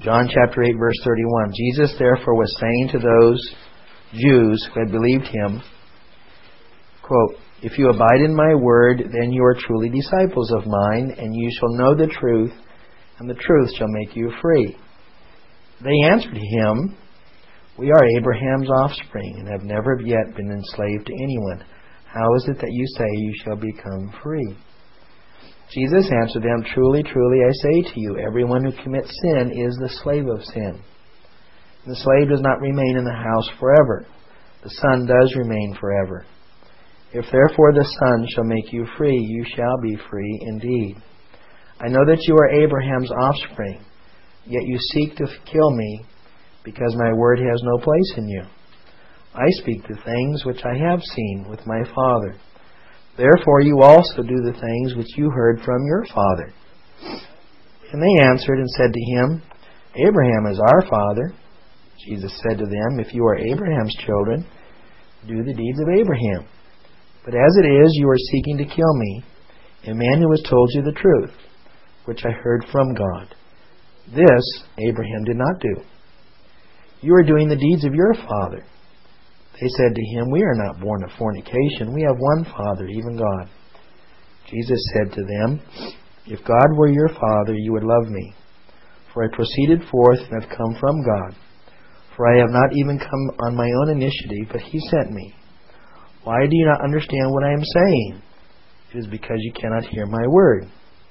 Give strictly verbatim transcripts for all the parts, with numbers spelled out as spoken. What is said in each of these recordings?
John chapter eight, verse thirty-one. Jesus therefore was saying to those Jews who had believed him, quote, "If you abide in my word, then you are truly disciples of mine, and you shall know the truth, and the truth shall make you free." They answered him, "We are Abraham's offspring, and have never yet been enslaved to anyone. How is it that you say you shall become free?" Jesus answered them, "Truly, truly, I say to you, everyone who commits sin is the slave of sin. The slave does not remain in the house forever. The Son does remain forever. If therefore the Son shall make you free, you shall be free indeed. I know that you are Abraham's offspring, yet you seek to kill me, because my word has no place in you. I speak the things which I have seen with my Father. Therefore you also do the things which you heard from your father." And they answered and said to him, "Abraham is our father." Jesus said to them, "If you are Abraham's children, do the deeds of Abraham. But as it is, you are seeking to kill me, a man who has told you the truth, which I heard from God. This Abraham did not do. You are doing the deeds of your father." They said to him, "We are not born of fornication. We have one Father, even God." Jesus said to them, "If God were your Father, you would love me. For I proceeded forth and have come from God. For I have not even come on my own initiative, but He sent me. Why do you not understand what I am saying? It is because you cannot hear my word.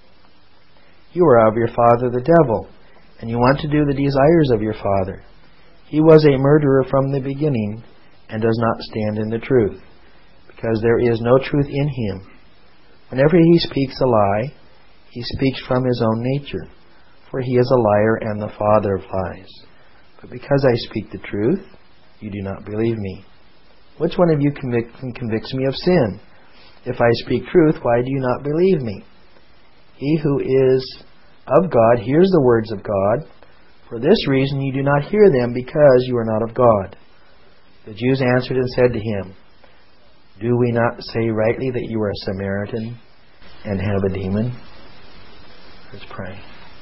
You are of your father the devil, and you want to do the desires of your father. He was a murderer from the beginning, and does not stand in the truth, because there is no truth in him. Whenever he speaks a lie, he speaks from his own nature, for he is a liar and the father of lies. But because I speak the truth, you do not believe me. Which one of you convict, convicts me of sin? If I speak truth, why do you not believe me? He who is of God hears the words of God. For this reason you do not hear them, because you are not of God." The Jews answered and said to him, "Do we not say rightly that you are a Samaritan and have a demon?" Let's pray.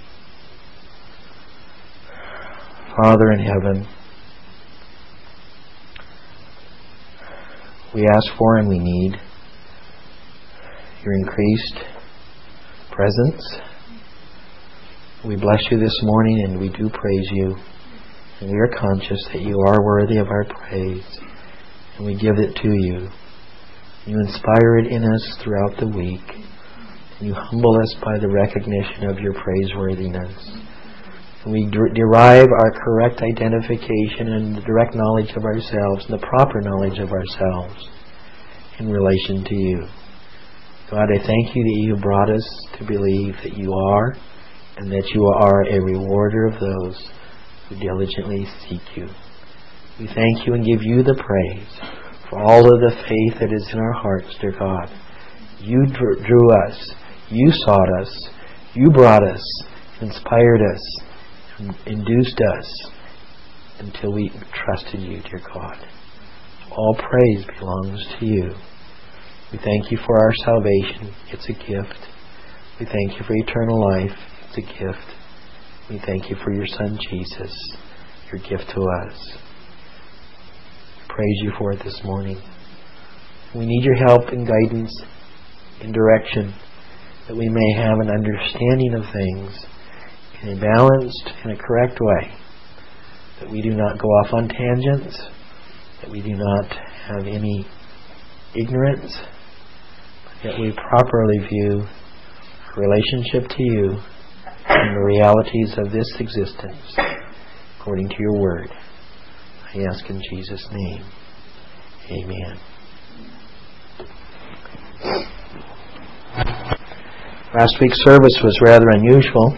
Father in heaven, we ask for and we need your increased presence. We bless you this morning and we do praise you. And we are conscious that you are worthy of our praise. And we give it to you. You inspire it in us throughout the week. And you humble us by the recognition of your praiseworthiness. And we der- derive our correct identification and the direct knowledge of ourselves, and the proper knowledge of ourselves in relation to you. God, I thank you that you brought us to believe that you are, and that you are a rewarder of those who diligently seek you. We thank you and give you the praise for all of the faith that is in our hearts, dear God. You drew us, you sought us, you brought us, inspired us, induced us until we trusted you, dear God. All praise belongs to you. We thank you for our salvation. It's a gift. We thank you for eternal life. It's a gift. We thank you for your Son, Jesus, your gift to us. Praise you for it this morning. We need your help and guidance and direction, that we may have an understanding of things in a balanced and a correct way, that we do not go off on tangents, that we do not have any ignorance, but that we properly view our relationship to you and the realities of this existence according to your word. I ask in Jesus' name. Amen. Last week's service was rather unusual,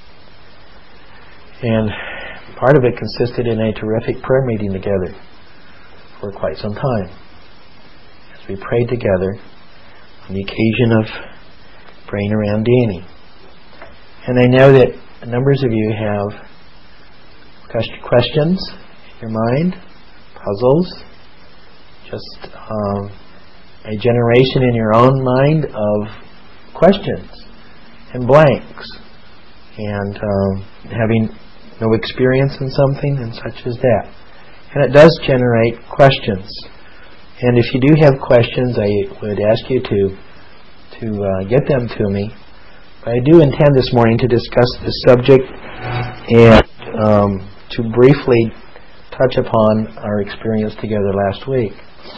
and part of it consisted in a terrific prayer meeting together for quite some time, as we prayed together on the occasion of praying around Danny. And I know that numbers of you have questions in your mind, puzzles, just um, a generation in your own mind of questions and blanks. And um, having no experience in something, and such as that. And it does generate questions. And if you do have questions, I would ask you to to uh, get them to me. But I do intend this morning to discuss this subject and um, to briefly touch upon our experience together last week.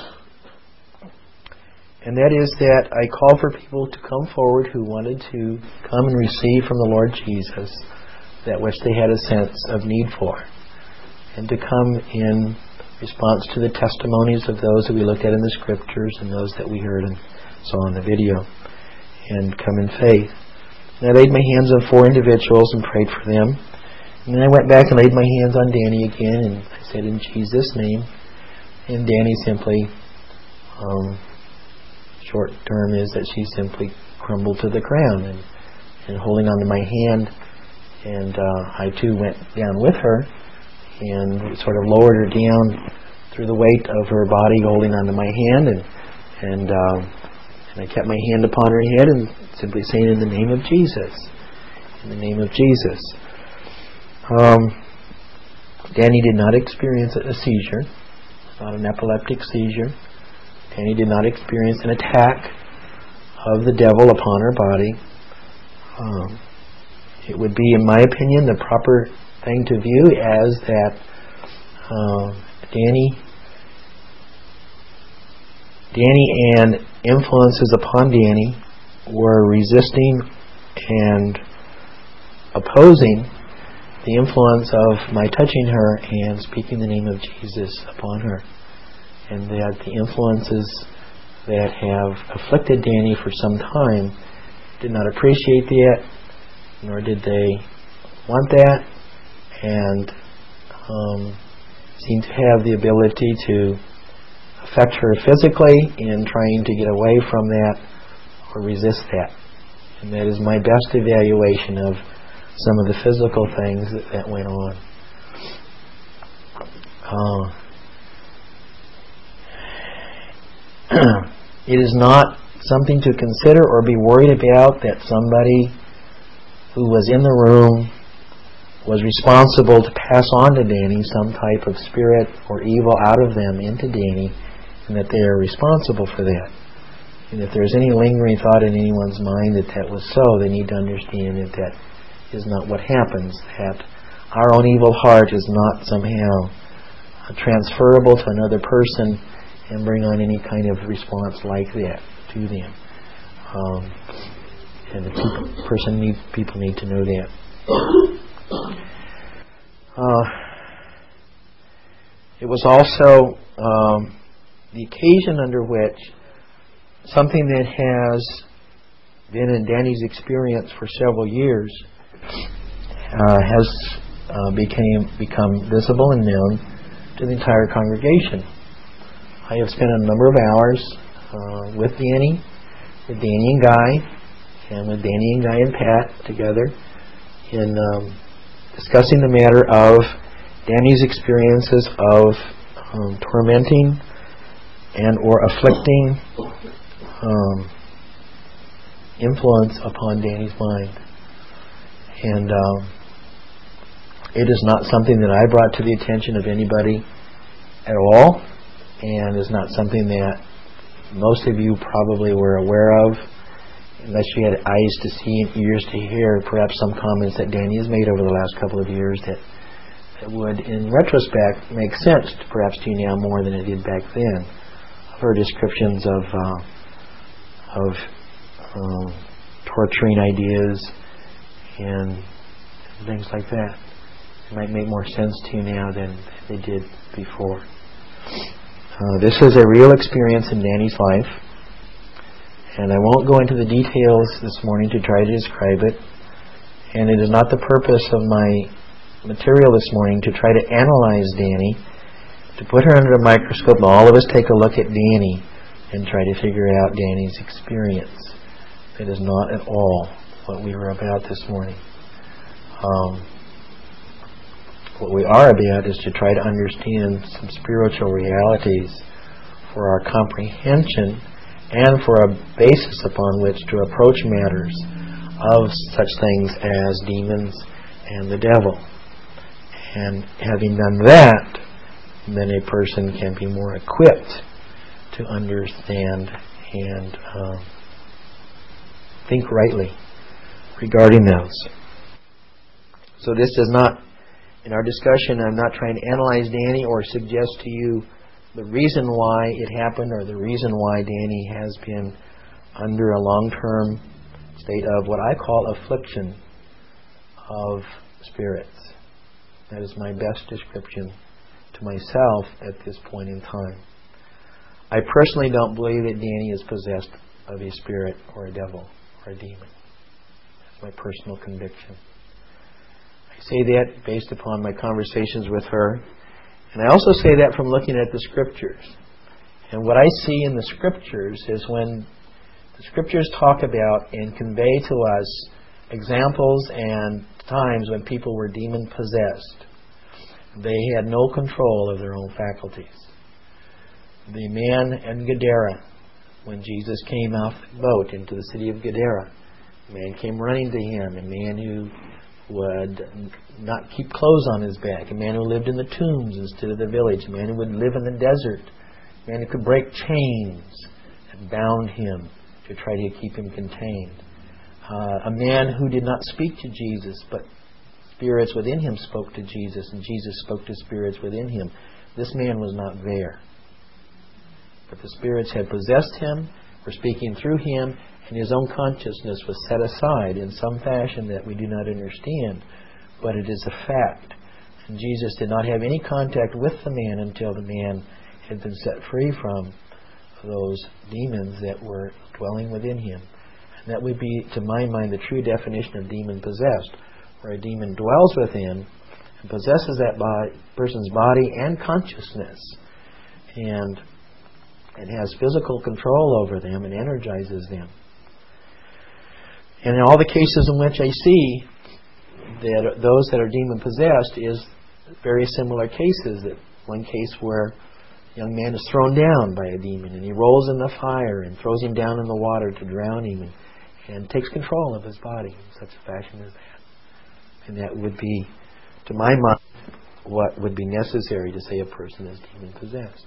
And that is that I call for people to come forward who wanted to come and receive from the Lord Jesus that which they had a sense of need for, and to come in response to the testimonies of those that we looked at in the Scriptures and those that we heard and saw in the video, and come in faith. And I laid my hands on four individuals and prayed for them. And then I went back and laid my hands on Danny again, and I said, in Jesus' name. And Danny simply, um, short term is that she simply crumbled to the ground, and, and holding on to my hand, and uh, I too went down with her, and sort of lowered her down through the weight of her body holding onto my hand, and and, uh, and I kept my hand upon her head and simply saying, in the name of Jesus, in the name of Jesus. Um, Danny did not experience a seizure, not an epileptic seizure. Danny did not experience an attack of the devil upon her body. Um, it would be, in my opinion, the proper thing to view as that uh, Danny, Danny and influences upon Danny were resisting and opposing the influence of my touching her and speaking the name of Jesus upon her, and that the influences that have afflicted Danny for some time did not appreciate that, nor did they want that, and um, seem to have the ability to affect her physically in trying to get away from that or resist that. And that is my best evaluation of some of the physical things that, that went on. Uh, it is not something to consider or be worried about that somebody who was in the room was responsible to pass on to Danny some type of spirit or evil out of them into Danny, and that they are responsible for that. And if there's any lingering thought in anyone's mind that that was so, they need to understand that that is not what happens, that our own evil heart is not somehow transferable to another person and bring on any kind of response like that to them. Um, and the people, person need, people need to know that. Uh, it was also um, the occasion under which something that has been in Danny's experience for several years uh, has uh, became become visible and known to the entire congregation. I have spent a number of hours uh, with Danny, with Danny and Guy, and with Danny and Guy and Pat together in um, discussing the matter of Danny's experiences of um, tormenting and or afflicting um, influence upon Danny's mind. And um, it is not something that I brought to the attention of anybody at all, and is not something that most of you probably were aware of, unless you had eyes to see and ears to hear perhaps some comments that Danny has made over the last couple of years that, that would, in retrospect, make sense to perhaps to you now more than it did back then. I've heard descriptions of uh, of um, torturing ideas and things like that. It might make more sense to you now than they did before. Uh, this is a real experience in Danny's life, and I won't go into the details this morning to try to describe it, and it is not the purpose of my material this morning to try to analyze Danny, to put her under a microscope and all of us take a look at Danny and try to figure out Danny's experience. That is not at all what we were about this morning. Um, what we are about is to try to understand some spiritual realities for our comprehension and for a basis upon which to approach matters of such things as demons and the devil. And having done that, then a person can be more equipped to understand and um, think rightly regarding those. So this does not, in our discussion, I'm not trying to analyze Danny or suggest to you the reason why it happened or the reason why Danny has been under a long-term state of what I call affliction of spirits. That is my best description to myself at this point in time. I personally don't believe that Danny is possessed of a spirit or a devil or a demon. That's my personal conviction. I say that based upon my conversations with her. And I also say that from looking at the Scriptures. And what I see in the Scriptures is when the Scriptures talk about and convey to us examples and times when people were demon-possessed, they had no control of their own faculties. The man in Gadara, when Jesus came off the boat into the city of Gadara, a man came running to him, a man who would not keep clothes on his back, a man who lived in the tombs instead of the village, a man who would live in the desert, a man who could break chains that bound him to try to keep him contained. Uh, a man who did not speak to Jesus, but spirits within him spoke to Jesus, and Jesus spoke to spirits within him. This man was not there. But the spirits had possessed him, were speaking through him, and his own consciousness was set aside in some fashion that we do not understand. But it is a fact. And Jesus did not have any contact with the man until the man had been set free from those demons that were dwelling within him. And that would be, to my mind, the true definition of demon-possessed, where a demon dwells within and possesses that body, person's body and consciousness, and and has physical control over them and energizes them. And in all the cases in which I see that those that are demon-possessed is very similar cases. That one case where a young man is thrown down by a demon and he rolls in the fire and throws him down in the water to drown him and, and takes control of his body in such a fashion as that. And that would be, to my mind, what would be necessary to say a person is demon-possessed.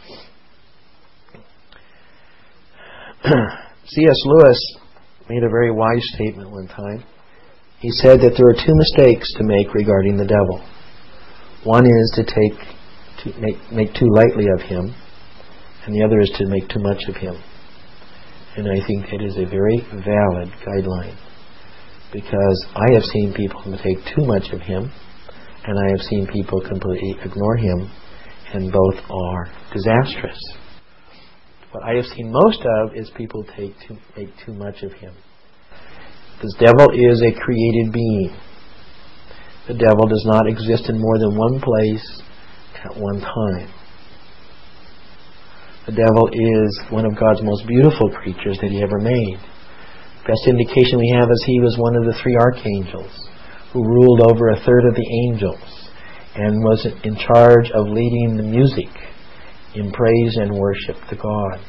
C S Lewis made a very wise statement one time. He said that there are two mistakes to make regarding the devil. One is to take to make make too lightly of him, and the other is to make too much of him. And I think that is a very valid guideline, because I have seen people who take too much of him, and I have seen people completely ignore him, and both are disastrous. What I have seen most of is people take too, make too much of him. This devil is a created being. The devil does not exist in more than one place at one time. The devil is one of God's most beautiful creatures that He ever made. Best indication we have is he was one of the three archangels who ruled over a third of the angels and was in charge of leading the music in praise and worship to God.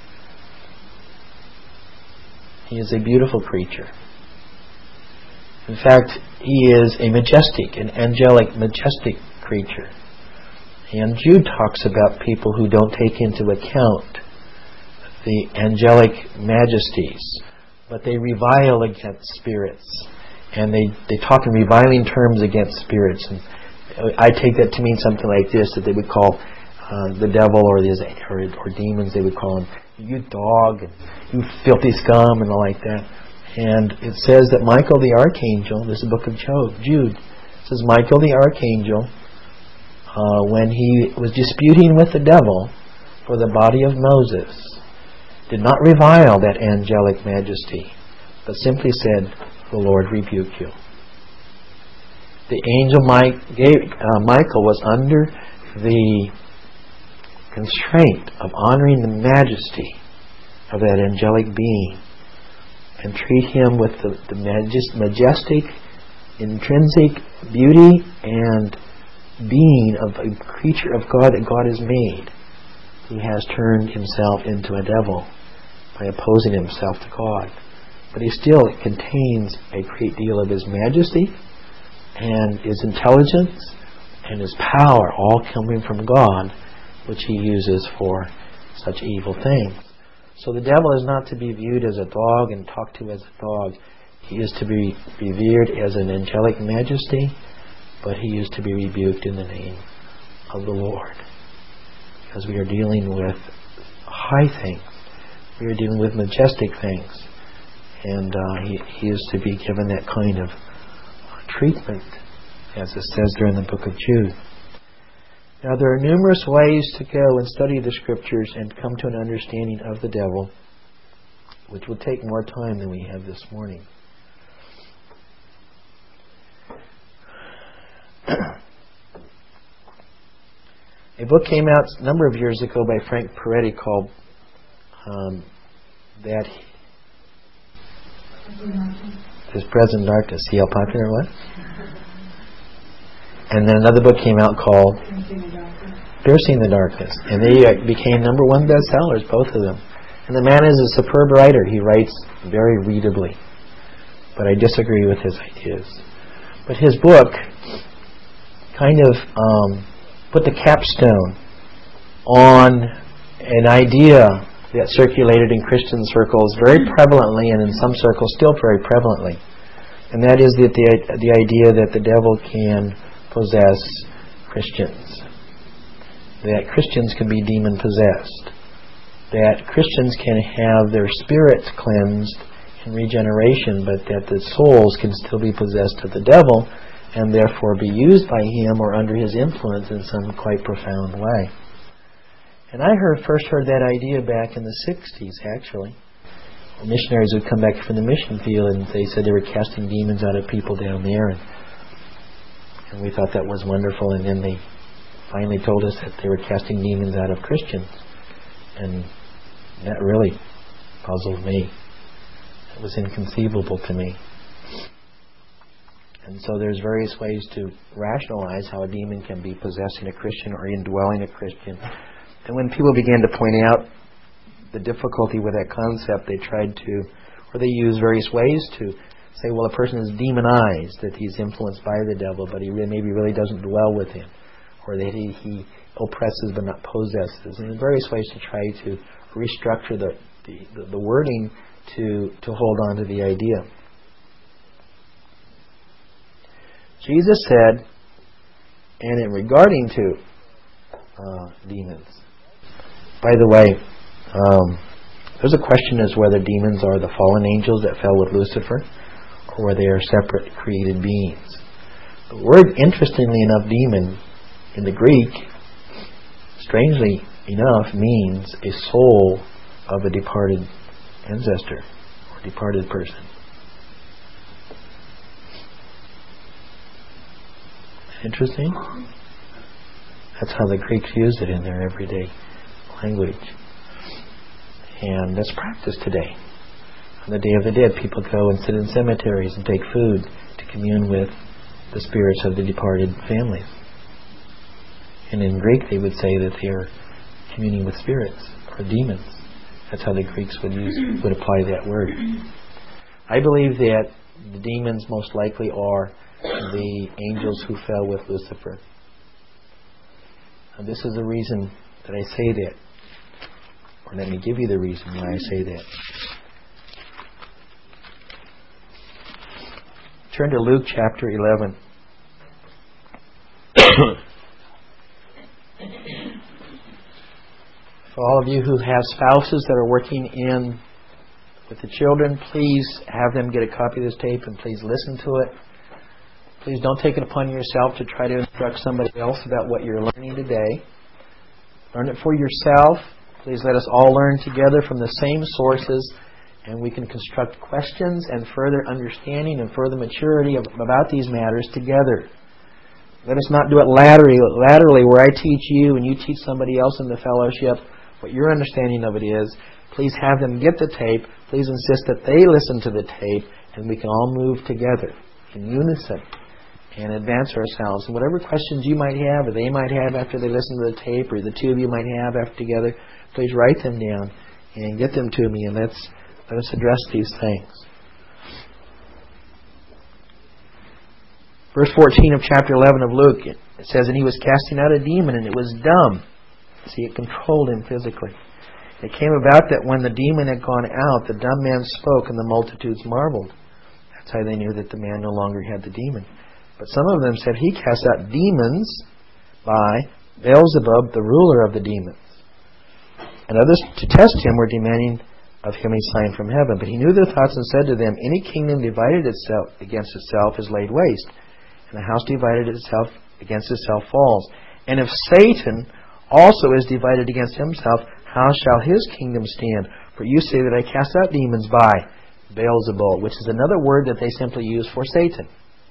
He is a beautiful creature. In fact, he is a majestic, an angelic, majestic creature. And Jude talks about people who don't take into account the angelic majesties, but they revile against spirits. And they, they talk in reviling terms against spirits. And I take that to mean something like this, that they would call Uh, the devil or, the, or or demons, they would call him, you dog, and you filthy scum, and all like that. And it says that Michael the archangel, this is the book of Jude, it says Michael the archangel, uh, when he was disputing with the devil for the body of Moses, did not revile that angelic majesty, but simply said, the Lord rebuke you. The angel Mike, uh, Michael was under the constraint of honoring the majesty of that angelic being and treat him with the, the majestic, intrinsic beauty and being of a creature of God that God has made. He has turned himself into a devil by opposing himself to God. But he still contains a great deal of his majesty and his intelligence, and his power, all coming from God, which he uses for such evil things. So the devil is not to be viewed as a dog and talked to as a dog. He is to be revered as an angelic majesty, but he is to be rebuked in the name of the Lord. Because we are dealing with high things. We are dealing with majestic things. And uh, he, he is to be given that kind of treatment, as it says there in the book of Jude. Now there are numerous ways to go and study the Scriptures and come to an understanding of the devil, which will take more time than we have this morning. A book came out a number of years ago by Frank Peretti called um, That His Present Darkness. See how popular it was? And then another book came out called Piercing the Darkness. And they became number one bestsellers, both of them. And the man is a superb writer. He writes very readably. But I disagree with his ideas. But his book kind of um, put the capstone on an idea that circulated in Christian circles very prevalently, and in some circles still very prevalently. And that is that the, the idea that the devil can possess Christians. That Christians can be demon-possessed. That Christians can have their spirits cleansed in regeneration, but that the souls can still be possessed of the devil and therefore be used by him or under his influence in some quite profound way. And I heard first heard that idea back in the sixties, actually. Missionaries would come back from the mission field and they said they were casting demons out of people down there. And, and we thought that was wonderful. And then they finally told us that they were casting demons out of Christians. And that really puzzled me. It was inconceivable to me. And so there's various ways to rationalize how a demon can be possessing a Christian or indwelling a Christian. And when people began to point out the difficulty with that concept, they tried to, or they used various ways to say, well, a person is demonized, that he's influenced by the devil, but he really, maybe really doesn't dwell with him, or that he, he oppresses but not possesses. And in various ways to try to restructure the, the, the wording to, to hold on to the idea. Jesus said, and in regarding to uh, demons, by the way, um, there's a question as whether demons are the fallen angels that fell with Lucifer, or they are separate created beings. The word, interestingly enough, demon, in the Greek, strangely enough, means a soul of a departed ancestor or departed person. Interesting? That's how the Greeks used it in their everyday language. And that's practiced today. On the Day of the Dead, people go and sit in cemeteries and take food to commune with the spirits of the departed families. And in Greek, they would say that they are communing with spirits or demons. That's how the Greeks would use would apply that word. I believe that the demons most likely are the angels who fell with Lucifer. And this is the reason that I say that. Or let me give you the reason why I say that. Turn to Luke chapter eleven. For all of you who have spouses that are working in with the children, please have them get a copy of this tape and please listen to it. Please don't take it upon yourself to try to instruct somebody else about what you're learning today. Learn it for yourself. Please let us all learn together from the same sources, and we can construct questions and further understanding and further maturity of, about these matters together. Let us not do it laterally, laterally where I teach you and you teach somebody else in the fellowship what your understanding of it is. Please have them get the tape. Please insist that they listen to the tape, and we can all move together in unison and advance ourselves. And whatever questions you might have or they might have after they listen to the tape, or the two of you might have after together, please write them down and get them to me, and let's let us address these things. Verse fourteen of chapter eleven of Luke, it It says, and he was casting out a demon, and it was dumb. See, it controlled him physically. It came about that when the demon had gone out, the dumb man spoke, and the multitudes marveled. That's how they knew that the man no longer had the demon. But some of them said, he cast out demons by Beelzebub, the ruler of the demons. And others, to test him, were demanding of him a sign from heaven. But he knew their thoughts and said to them, any kingdom divided itself against itself is laid waste, and a house divided itself against itself falls. And if Satan also is divided against himself, how shall his kingdom stand? For you say that I cast out demons by Beelzebul, which is another word that they simply use for Satan.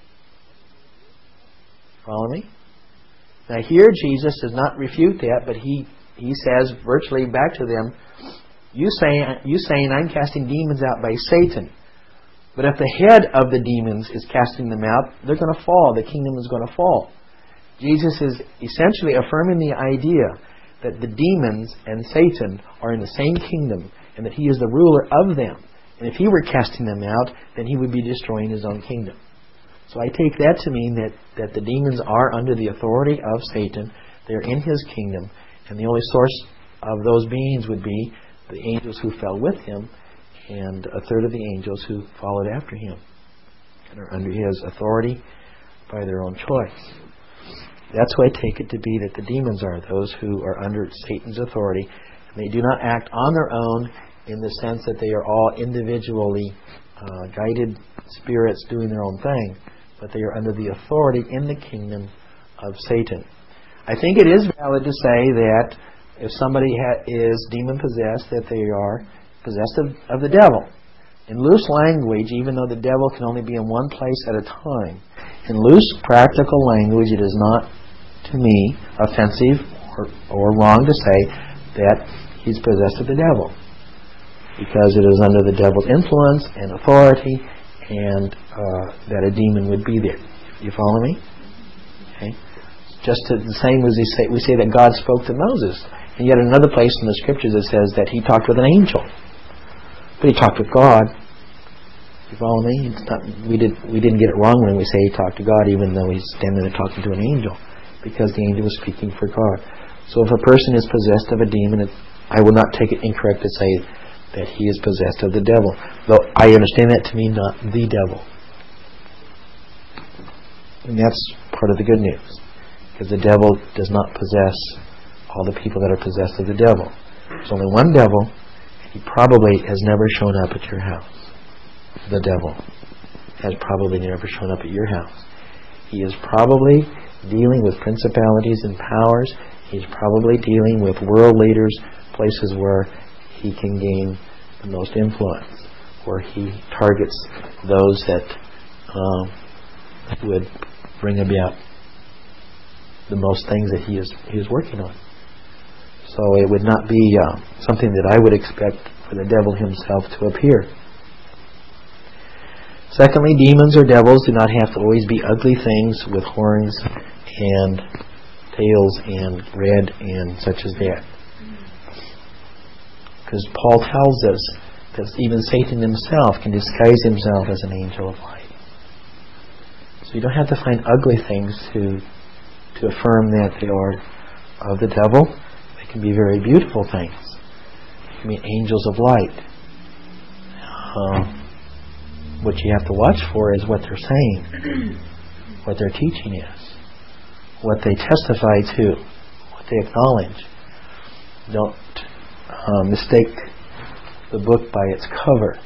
Follow me? Now here Jesus does not refute that, but he, he says virtually back to them, you saying, you saying I'm casting demons out by Satan. But if the head of the demons is casting them out, they're going to fall. The kingdom is going to fall. Jesus is essentially affirming the idea that the demons and Satan are in the same kingdom and that he is the ruler of them. And if he were casting them out, then he would be destroying his own kingdom. So I take that to mean that, that the demons are under the authority of Satan. They're in his kingdom. And the only source of those beings would be the angels who fell with him and a third of the angels who followed after him and are under his authority by their own choice. That's why I take it to be that the demons are those who are under Satan's authority. And they do not act on their own in the sense that they are all individually uh, guided spirits doing their own thing, but they are under the authority in the kingdom of Satan. I think it is valid to say that if somebody ha- is demon-possessed, that they are possessed of, of the devil. In loose language, even though the devil can only be in one place at a time, in loose practical language, it is not, to me, offensive or, or wrong to say that he's possessed of the devil, because it is under the devil's influence and authority, and uh, that a demon would be there. You follow me? Okay. Just to, the same as we say, we say that God spoke to Moses, and yet another place in the Scriptures it says that he talked with an angel, but he talked with God. You follow me? It's not, we did we didn't get it wrong when we say he talked to God, even though he's standing there talking to an angel, because the angel was speaking for God. So if a person is possessed of a demon, it, I will not take it incorrect to say that he is possessed of the devil. Though I understand that to mean not the devil. And that's part of the good news. Because the devil does not possess all the people that are possessed of the devil. There's only one devil, and he probably has never shown up at your house. The devil has probably never shown up at your house. He is probably dealing with principalities and powers. He's probably dealing with world leaders, places where he can gain the most influence, where he targets those that um, would bring about the most things that he is he is working on. So it would not be uh, something that I would expect for the devil himself to appear. Secondly, demons or devils do not have to always be ugly things with horns and tails and red and such as that. Because Paul tells us that even Satan himself can disguise himself as an angel of light. So you don't have to find ugly things to to affirm that they are of the devil. They can be very beautiful things. They can be angels of light. Um, what you have to watch for is what they're saying, what their teaching is, what they testify to, what they acknowledge. Don't uh, mistake the book by its cover.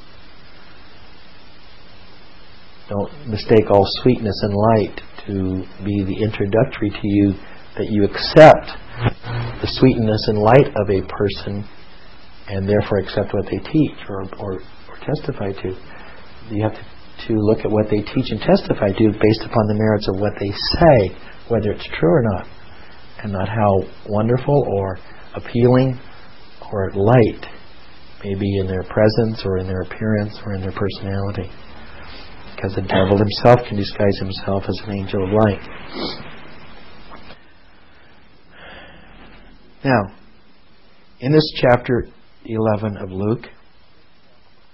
Don't mistake all sweetness and light to be the introductory to you, that you accept the sweetness and light of a person and therefore accept what they teach or, or, or testify to. You have to, to look at what they teach and testify to based upon the merits of what they say, whether it's true or not, and not how wonderful or appealing or light may be in their presence or in their appearance or in their personality. Because the devil himself can disguise himself as an angel of light. Now, in this chapter eleven of Luke,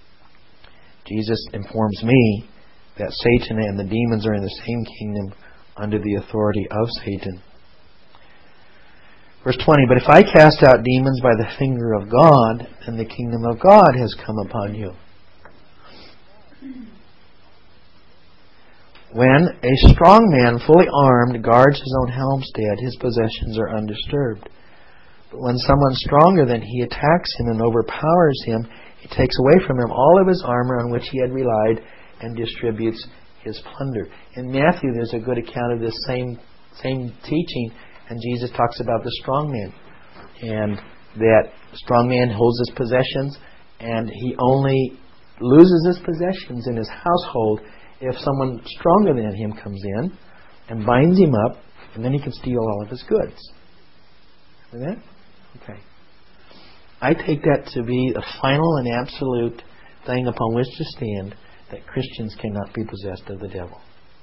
Jesus informs me that Satan and the demons are in the same kingdom under the authority of Satan. Verse twenty, but if I cast out demons by the finger of God, then the kingdom of God has come upon you. When a strong man, fully armed, guards his own homestead, his possessions are undisturbed. But when someone stronger than he attacks him and overpowers him, he takes away from him all of his armor on which he had relied and distributes his plunder. In Matthew, there's a good account of this same same teaching, and Jesus talks about the strong man. And that strong man holds his possessions, and he only loses his possessions in his household if someone stronger than him comes in and binds him up, and then he can steal all of his goods. See that? Okay. I take that to be a final and absolute thing upon which to stand, that Christians cannot be possessed of the devil.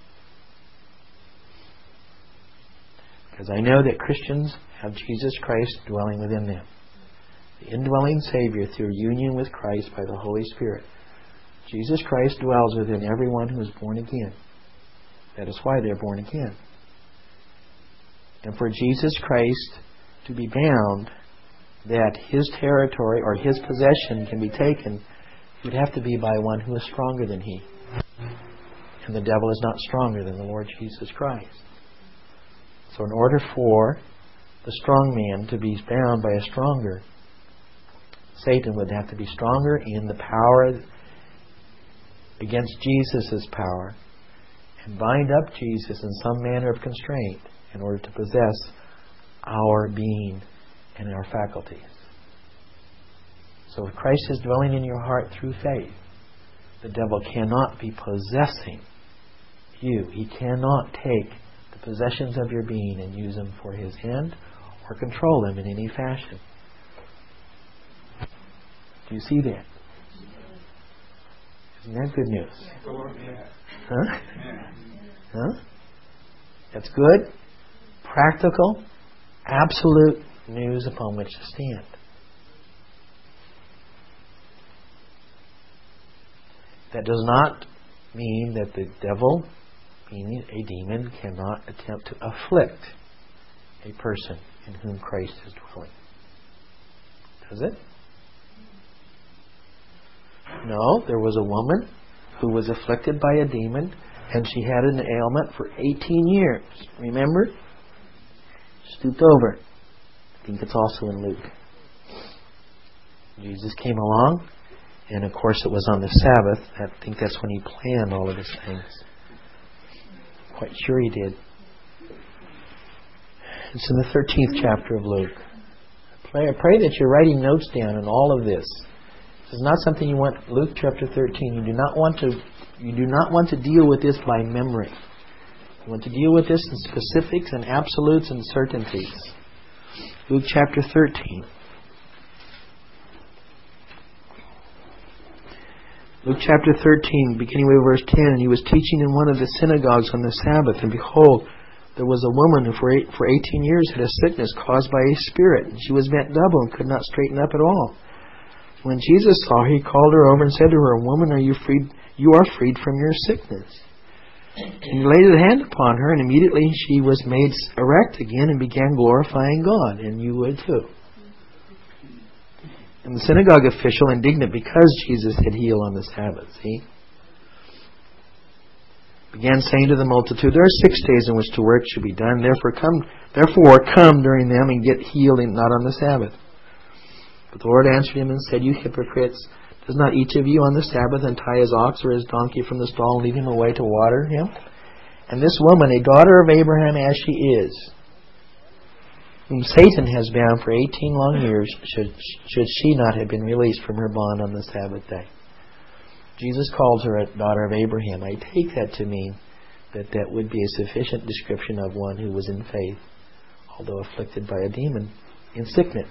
Because I know that Christians have Jesus Christ dwelling within them. The indwelling Savior through union with Christ by the Holy Spirit. Jesus Christ dwells within everyone who is born again. That is why they're born again. And for Jesus Christ to be bound, that His territory or His possession can be taken, it would have to be by one who is stronger than He. And the devil is not stronger than the Lord Jesus Christ. So in order for the strong man to be bound by a stronger, Satan would have to be stronger in the power against Jesus' power and bind up Jesus in some manner of constraint in order to possess our being and our faculties. So if Christ is dwelling in your heart through faith, the devil cannot be possessing you. He cannot take the possessions of your being and use them for his end or control them in any fashion. Do you see that? Isn't that good news? Huh? Huh? That's good, practical, absolute news upon which to stand. That does not mean that the devil, meaning a demon, cannot attempt to afflict a person in whom Christ is dwelling. Does it? No, there was a woman who was afflicted by a demon, and she had an ailment for eighteen years. Remember? Stooped over. I think it's also in Luke. Jesus came along, and of course it was on the Sabbath. I think that's when He planned all of His things. Quite sure He did. It's in the thirteenth chapter of Luke. I pray, I pray that you're writing notes down on all of this. This is not something you want. Luke chapter thirteen. You do not want to. You do not want to deal with this by memory. You want to deal with this in specifics and absolutes and certainties. Luke chapter thirteen. Luke chapter thirteen, beginning with verse ten. And He was teaching in one of the synagogues on the Sabbath, and behold, there was a woman who for eight, for eighteen years had a sickness caused by a spirit, and she was bent double and could not straighten up at all. When Jesus saw her, He called her over and said to her, "Woman, are you freed? You are freed from your sickness." And He laid His hand upon her, and immediately she was made erect again and began glorifying God. And you would too. And the synagogue official, indignant because Jesus had healed on the Sabbath, see, began saying to the multitude, "There are six days in which the work should be done. Therefore come, therefore come during them and get healed, and not on the Sabbath." But the Lord answered him and said, "You hypocrites, does not each of you on the Sabbath untie his ox or his donkey from the stall and lead him away to water him? And this woman, a daughter of Abraham as she is, whom Satan has bound for eighteen long years, should, should she not have been released from her bond on the Sabbath day?" Jesus calls her a daughter of Abraham. I take that to mean that that would be a sufficient description of one who was in faith, although afflicted by a demon in sickness.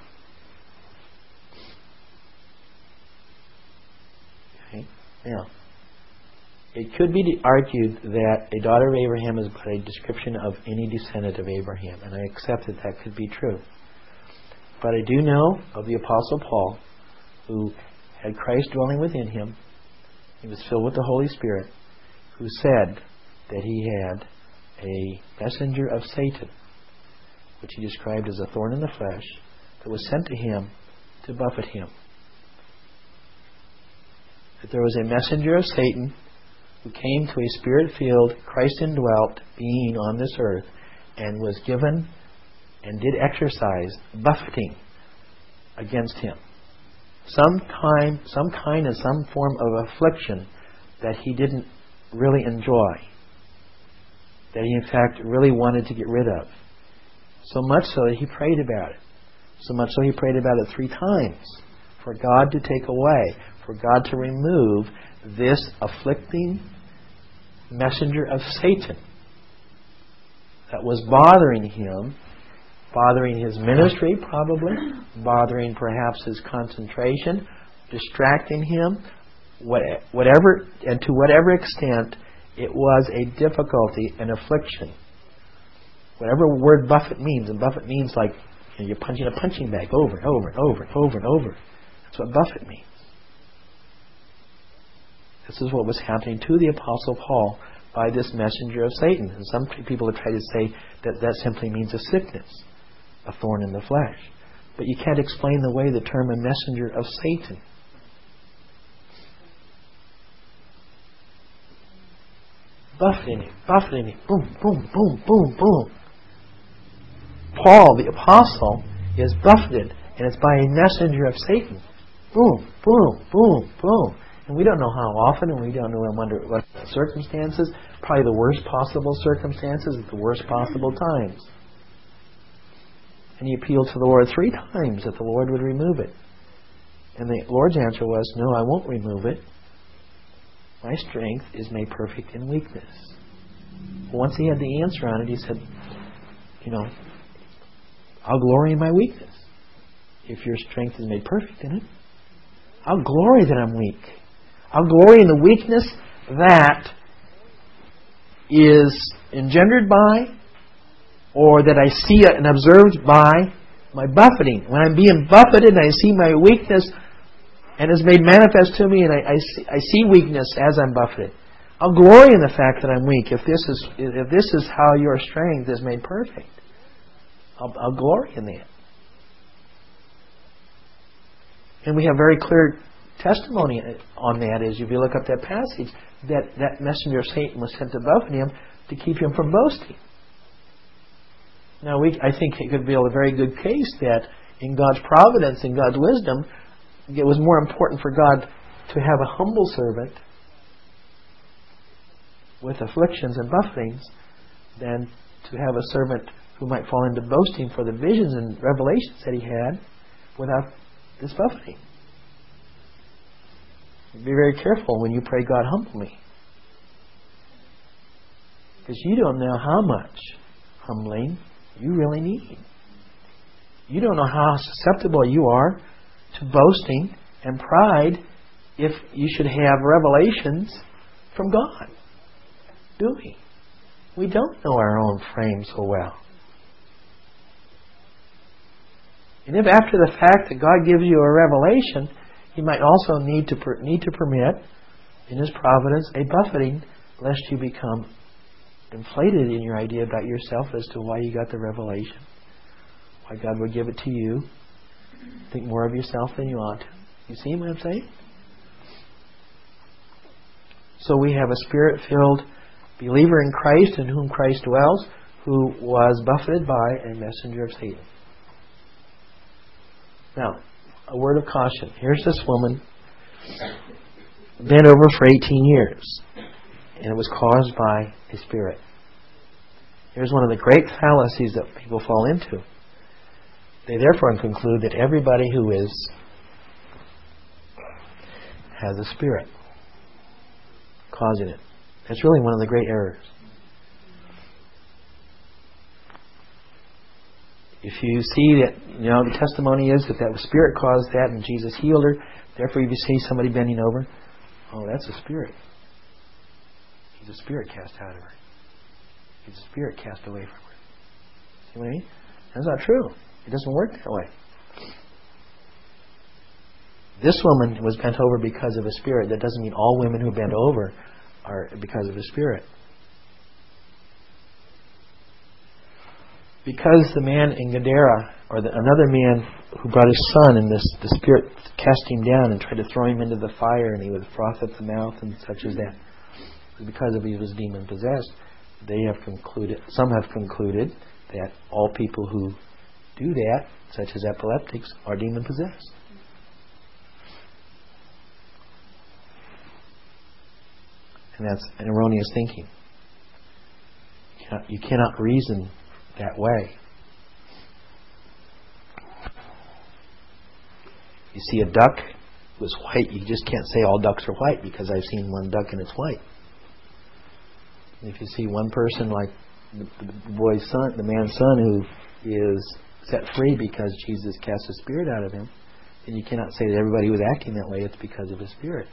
Okay? Now, it could be argued that a daughter of Abraham is but a description of any descendant of Abraham, and I accept that that could be true. But I do know of the Apostle Paul, who had Christ dwelling within him. He was filled with the Holy Spirit, who said that he had a messenger of Satan, which he described as a thorn in the flesh, that was sent to him to buffet him. That there was a messenger of Satan who came to a spirit-filled, Christ-indwelt being on this earth and was given and did exercise buffeting against him. Some kind, some kind and some form of affliction that he didn't really enjoy, that he in fact really wanted to get rid of. So much so that he prayed about it. So much so he prayed about it three times. For God to take away, for God to remove this afflicting messenger of Satan that was bothering him, bothering his ministry probably, bothering perhaps his concentration, distracting him, whatever, and to whatever extent it was a difficulty, an affliction. Whatever word buffet means, and buffet means like, you know, you're punching a punching bag over and over and over and over and over. That's what buffet means. This is what was happening to the Apostle Paul by this messenger of Satan. And some people have tried to say that that simply means a sickness, a thorn in the flesh. But you can't explain away the term a messenger of Satan. Buffeting him, buffeting him, boom, boom, boom, boom, boom. Paul, the apostle, is buffeted, and it's by a messenger of Satan. Boom, boom, boom, boom. And we don't know how often, and we don't know under what circumstances. Probably the worst possible circumstances at the worst possible times. And he appealed to the Lord three times that the Lord would remove it. And the Lord's answer was, no, I won't remove it. My strength is made perfect in weakness. Once he had the answer on it, he said, you know, I'll glory in my weakness. If your strength is made perfect in it, I'll glory that I'm weak. I'll glory in the weakness that is engendered by, or that I see and observed by, my buffeting. When I'm being buffeted and I see my weakness and is made manifest to me, and I, I, see, I see weakness as I'm buffeted, I'll glory in the fact that I'm weak. If this is if this is how your strength is made perfect, I'll, I'll glory in that. And we have very clear testimony on that as if you look up that passage, that that messenger of Satan was sent to buffet him to keep him from boasting. Now, we, I think it could be a very good case that in God's providence, in God's wisdom, it was more important for God to have a humble servant with afflictions and buffetings than to have a servant who might fall into boasting for the visions and revelations that he had without this buffeting. Be very careful when you pray, God, humble me. Because you don't know how much humbling you really need. You don't know how susceptible you are to boasting and pride if you should have revelations from God. Do we? We don't know our own frame so well. And if after the fact that God gives you a revelation, He might also need to per, need to permit, in His providence, a buffeting, lest you become inflated in your idea about yourself as to why you got the revelation, why God would give it to you. Think more of yourself than you ought to. You see what I'm saying? So we have a Spirit-filled believer in Christ, in whom Christ dwells, who was buffeted by a messenger of Satan. Now, a word of caution. Here's this woman, bent over for eighteen years, and it was caused by a spirit. Here's one of the great fallacies that people fall into. They therefore conclude that everybody who is has a spirit causing it. That's really one of the great errors. If you see that, you know, the testimony is that that spirit caused that and Jesus healed her, therefore if you see somebody bending over, oh, that's a spirit. He's a spirit cast out of her. He's a spirit cast away from her. See what I mean? That's not true. It doesn't work that way. This woman was bent over because of a spirit. That doesn't mean all women who bend over are because of a spirit. because the man in Gadara, or the, another man who brought his son, and this, the Spirit cast him down and tried to throw him into the fire, and he would froth at the mouth and such as that, because of he was demon possessed, they have concluded, some have concluded that all people who do that, such as epileptics, are demon possessed. And that's an erroneous thinking. You cannot, you cannot reason that way. You see a duck was white, you just can't say all ducks are white because I've seen one duck and it's white. If you see one person like the, the boy's son, the man's son, who is set free because Jesus cast the spirit out of him, then you cannot say that everybody who was acting that way, it's because of the Spirit.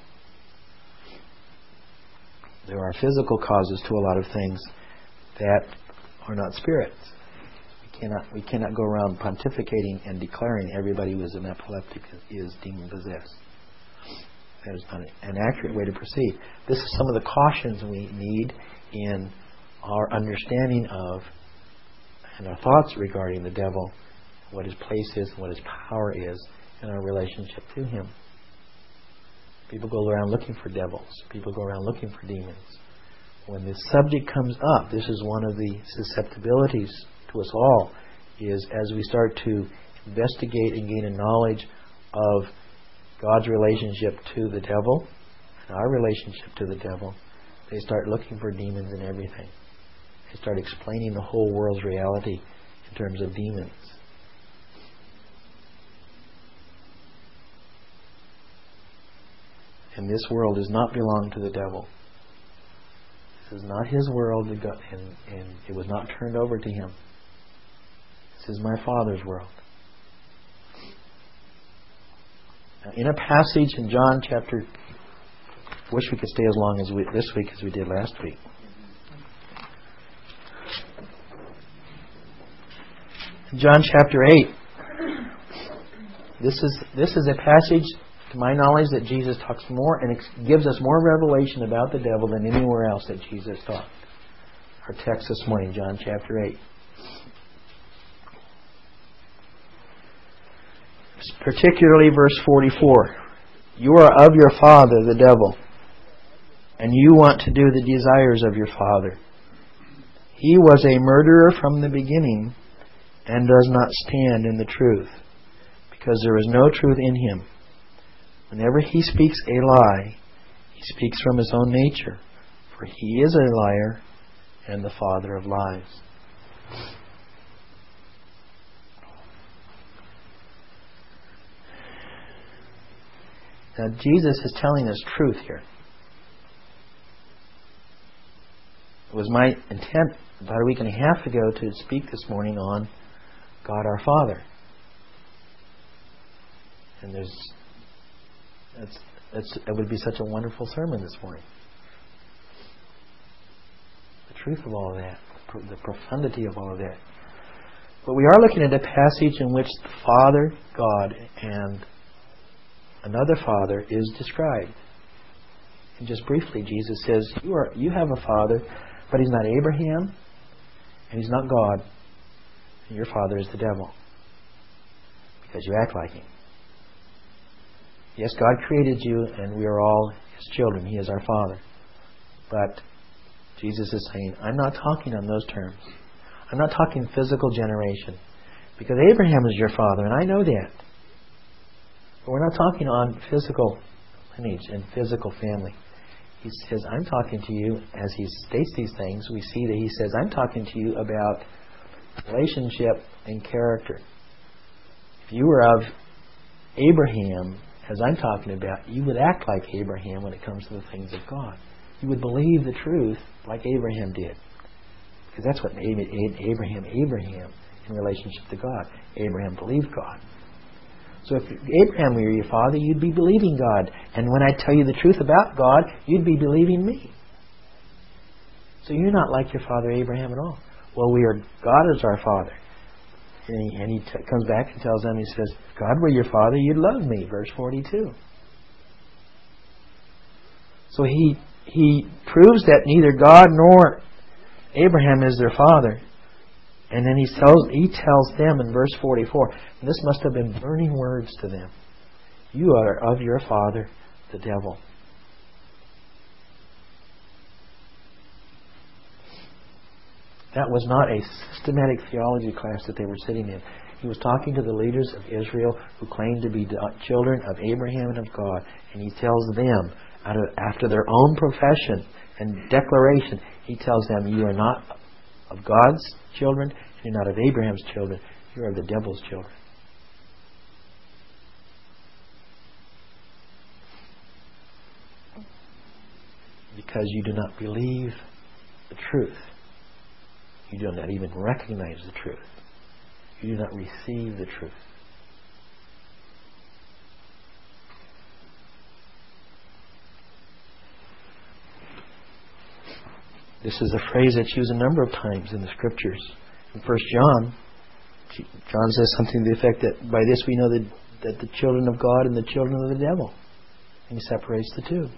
There are physical causes to a lot of things that are not spirits. We cannot we cannot go around pontificating and declaring everybody who is an epileptic is demon possessed. That is not an accurate way to proceed. This is some of the cautions we need in our understanding of and our thoughts regarding the devil, what his place is, and what his power is, and our relationship to him. People go around looking for devils. People go around looking for demons. When this subject comes up, this is one of the susceptibilities to us all, is as we start to investigate and gain a knowledge of God's relationship to the devil, and our relationship to the devil, they start looking for demons in everything. They start explaining the whole world's reality in terms of demons. And this world does not belong to the devil. This is not his world, and, and it was not turned over to him. This is my Father's world. Now, in a passage in John chapter, wish we could stay as long as we, this week as we did last week. In John chapter eight, this is this is a passage, to my knowledge, that Jesus talks more and ex- gives us more revelation about the devil than anywhere else that Jesus taught. Our text this morning, John chapter eight. Particularly verse forty-four. You are of your father, the devil, and you want to do the desires of your father. He was a murderer from the beginning and does not stand in the truth, because there is no truth in him. Whenever he speaks a lie, he speaks from his own nature, for he is a liar and the father of lies. Now, Jesus is telling us truth here. It was my intent about a week and a half ago to speak this morning on God our Father. And there's that's, that's, that would be such a wonderful sermon this morning. The truth of all of that, the profundity of all of that. But we are looking at a passage in which the Father, God, and another Father is described. And just briefly, Jesus says, you are you have a father, but he's not Abraham, and he's not God, and your father is the devil, because you act like him. Yes, God created you, and we are all his children. He is our Father. But Jesus is saying, I'm not talking on those terms. I'm not talking physical generation, because Abraham is your father, and I know that. But we're not talking on physical lineage and physical family. He says, I'm talking to you, as he states these things, we see that he says, I'm talking to you about relationship and character. If you were of Abraham, as I'm talking about, you would act like Abraham when it comes to the things of God. You would believe the truth like Abraham did. Because that's what made Abraham Abraham in relationship to God. Abraham believed God. So if Abraham were your father, you'd be believing God. And when I tell you the truth about God, you'd be believing me. So you're not like your father Abraham at all. Well, we are, God is our Father. And he, and he t- comes back and tells them, he says, if God were your father, you'd love me. Verse forty-two. So he he proves that neither God nor Abraham is their father And then he tells, he tells them in verse forty-four, and this must have been burning words to them, you are of your father, the devil. That was not a systematic theology class that they were sitting in. He was talking to the leaders of Israel who claimed to be children of Abraham and of God. And he tells them, out of, after their own profession and declaration, he tells them, you are not of God's children, and you're not of Abraham's children, you are of the devil's children. Because you do not believe the truth. You do not even recognize the truth. You do not receive the truth. This is a phrase that's used a number of times in the Scriptures. In First John, John says something to the effect that by this we know that, that the children of God and the children of the devil. And he separates the two.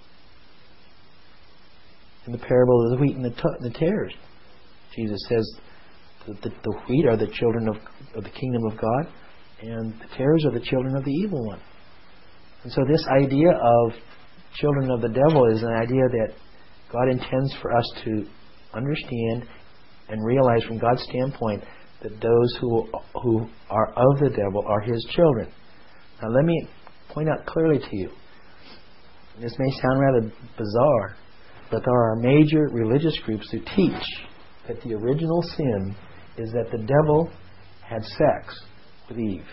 In the parable of the wheat and the, t- the tares, Jesus says that the, the wheat are the children of, of the kingdom of God, and the tares are the children of the evil one. And so this idea of children of the devil is an idea that God intends for us to understand and realize from God's standpoint that those who who are of the devil are His children. Now let me point out clearly to you, this may sound rather bizarre, but there are major religious groups who teach that the original sin is that the devil had sex with Eve.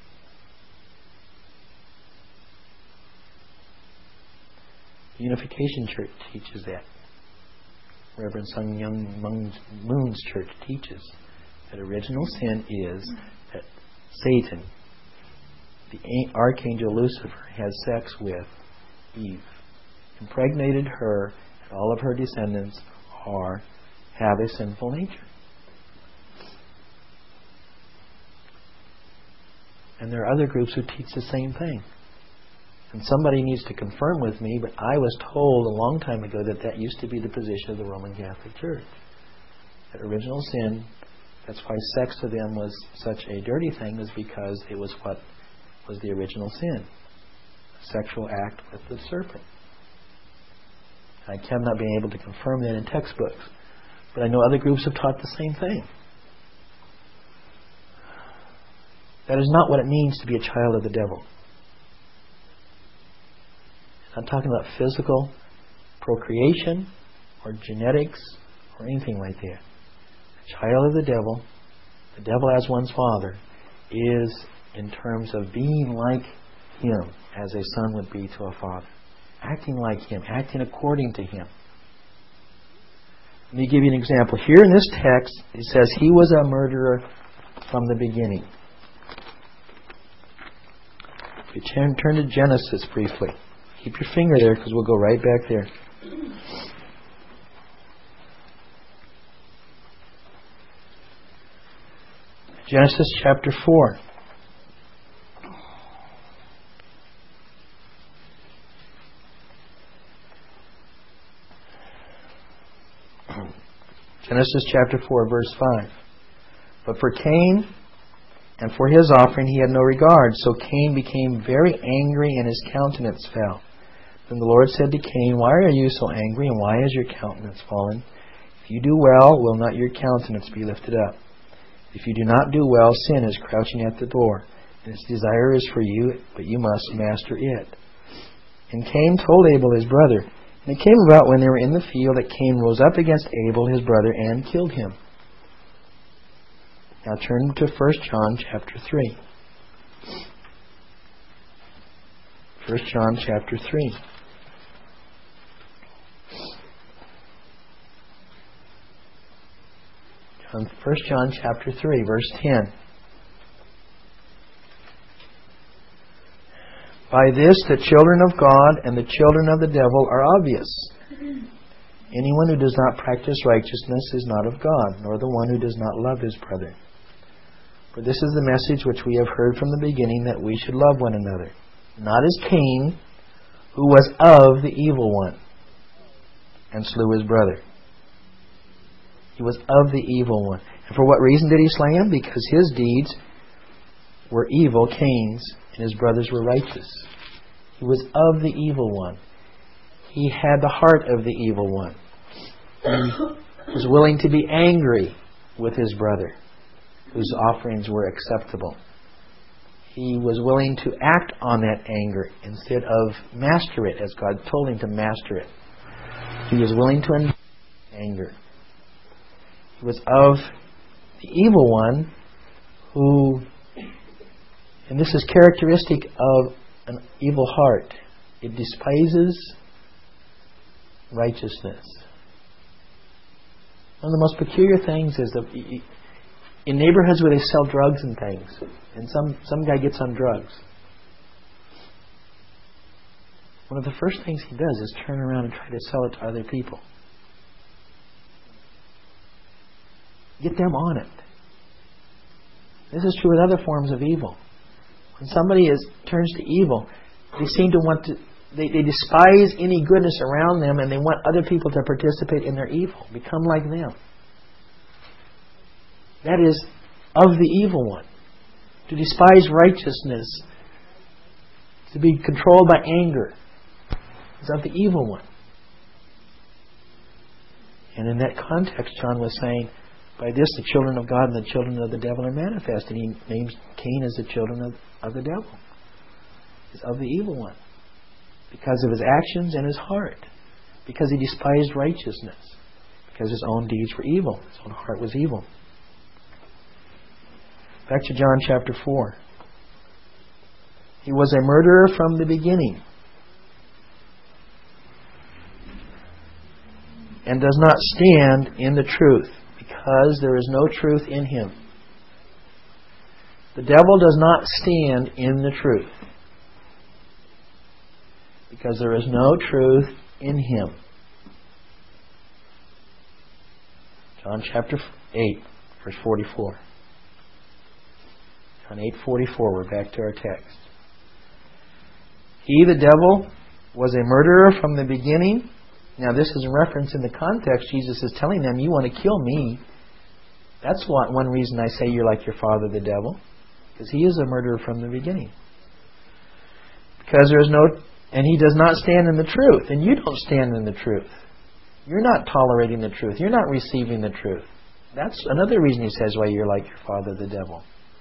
The Unification Church teaches that. Reverend Sun Young Moon's church teaches that original sin is that Satan, the archangel Lucifer, has sex with Eve, impregnated her, and all of her descendants are have a sinful nature. And there are other groups who teach the same thing. And somebody needs to confirm with me, but I was told a long time ago that that used to be the position of the Roman Catholic Church. That original sin, that's why sex to them was such a dirty thing, is because it was what was the original sin. A sexual act with the serpent. I cannot be able to confirm that in textbooks. But I know other groups have taught the same thing. That is not what it means to be a child of the devil. I'm not talking about physical procreation or genetics or anything like that. A child of the devil, the devil as one's father, is in terms of being like him as a son would be to a father. Acting like him, acting according to him. Let me give you an example. Here in this text, it says he was a murderer from the beginning. If you turn, turn to Genesis briefly. Keep your finger there because we'll go right back there. Genesis chapter four. Genesis chapter four, verse five. But for Cain and for his offering he had no regard. So Cain became very angry and his countenance fell. Then the Lord said to Cain, why are you so angry and why is your countenance fallen? If you do well, will not your countenance be lifted up? If you do not do well, sin is crouching at the door, and its desire is for you, but you must master it. And Cain told Abel his brother. And it came about when they were in the field that Cain rose up against Abel his brother and killed him. Now turn to First John chapter three. First John chapter three. First John chapter three, verse ten. By this the children of God and the children of the devil are obvious. Anyone who does not practice righteousness is not of God, nor the one who does not love his brother. For this is the message which we have heard from the beginning, that we should love one another. Not as Cain, who was of the evil one, and slew his brother. He was of the evil one. And for what reason did he slay him? Because his deeds were evil, Cain's, and his brothers were righteous. He was of the evil one. He had the heart of the evil one. He was willing to be angry with his brother, whose offerings were acceptable. He was willing to act on that anger instead of master it, as God told him to master it. He was willing to endure anger. He was of the evil one who, and this is characteristic of an evil heart, it despises righteousness. One of the most peculiar things is that in neighborhoods where they sell drugs and things, and some, some guy gets on drugs, one of the first things he does is turn around and try to sell it to other people. Get them on it. This is true with other forms of evil. When somebody is turns to evil, they seem to want to, they, they despise any goodness around them, and they want other people to participate in their evil, become like them. That is of the evil one. To despise righteousness, to be controlled by anger, is of the evil one. And in that context, John was saying, by this the children of God and the children of the devil are manifest. And he names Cain as the children of, of the devil. He's of the evil one. Because of his actions and his heart. Because he despised righteousness. Because his own deeds were evil. His own heart was evil. Back to John chapter four. He was a murderer from the beginning, and does not stand in the truth, because there is no truth in him. The devil does not stand in the truth, because there is no truth in him. John chapter eight, verse forty-four. John eight forty-four, we're back to our text. He, the devil, was a murderer from the beginning. Now this is a reference in the context. Jesus is telling them, you want to kill me. That's what, one reason I say you're like your father, the devil. Because he is a murderer from the beginning. Because there is no, and he does not stand in the truth. And you don't stand in the truth. You're not tolerating the truth. You're not receiving the truth. That's another reason he says why you're like your father, the devil.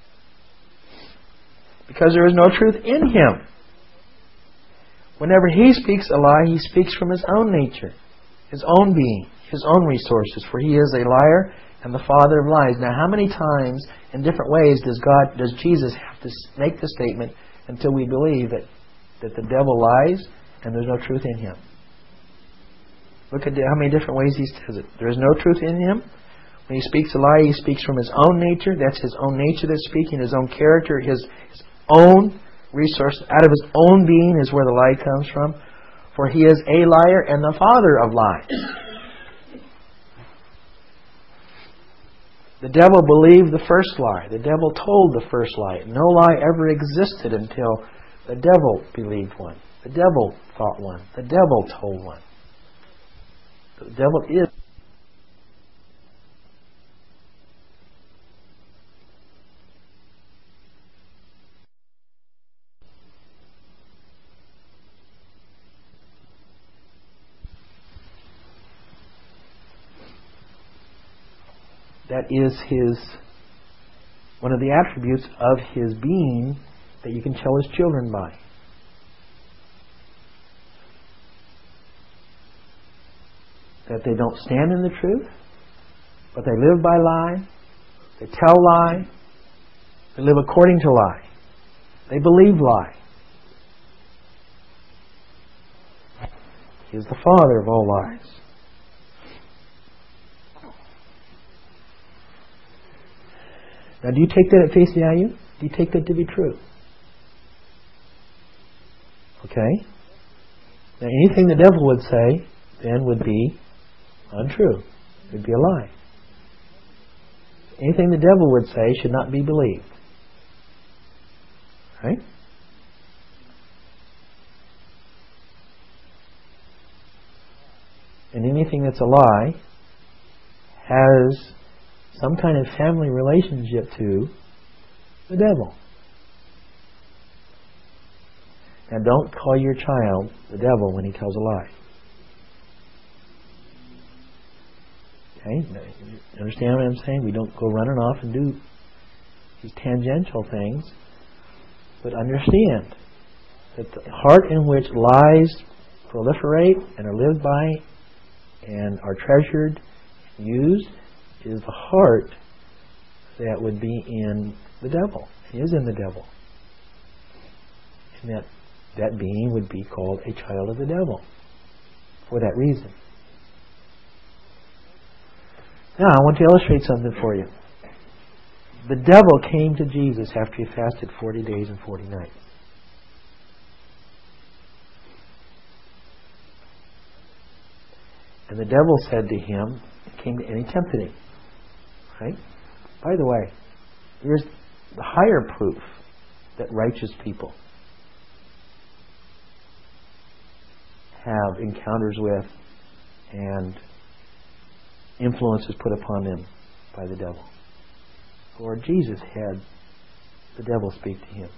Because there is no truth in him. Whenever he speaks a lie, he speaks from his own nature, his own being, his own resources, for he is a liar and the father of lies. Now, how many times, in different ways, does God, does Jesus have to make the statement until we believe that, that the devil lies and there's no truth in him? Look at how many different ways he says it. There is no truth in him. When he speaks a lie, he speaks from his own nature. That's his own nature that's speaking, his own character, his, his own resource. Out of his own being is where the lie comes from. For he is a liar and the father of lies. The devil believed the first lie. The devil told the first lie. No lie ever existed until the devil believed one. The devil thought one. The devil told one. The devil is. That is his, one of the attributes of his being that you can tell his children by. That they don't stand in the truth, but they live by lie, they tell lie, they live according to lie, they believe lie. He is the father of all lies. Now, do you take that at face value? Do you take that to be true? Okay? Now, anything the devil would say then would be untrue. It would be a lie. Anything the devil would say should not be believed. Right? And anything that's a lie has some kind of family relationship to the devil. Now don't call your child the devil when he tells a lie. Okay? Understand what I'm saying? We don't go running off and do these tangential things, but understand that the heart in which lies proliferate and are lived by and are treasured and used is the heart that would be in the devil. It is in the devil. And that, that being would be called a child of the devil for that reason. Now I want to illustrate something for you. The devil came to Jesus after he fasted forty days and forty nights. And the devil said to him, came to, and he tempted him. Right? By the way, here's the higher proof that righteous people have encounters with and influences put upon them by the devil. Lord Jesus had the devil speak to him.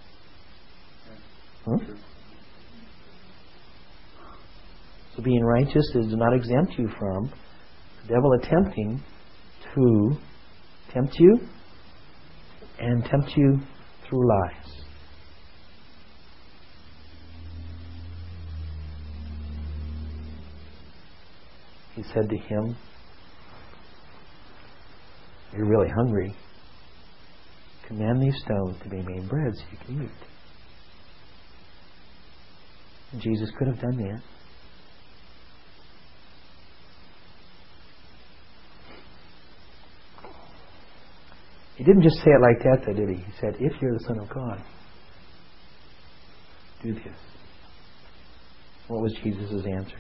Huh? So being righteous does not exempt you from the devil attempting to tempt you and tempt you through lies. He said to him, "You're really hungry. Command these stones to be made bread so you can eat." And Jesus could have done that. He didn't just say it like that, though, did he? He said, "If you're the Son of God, do this." What was Jesus' answer?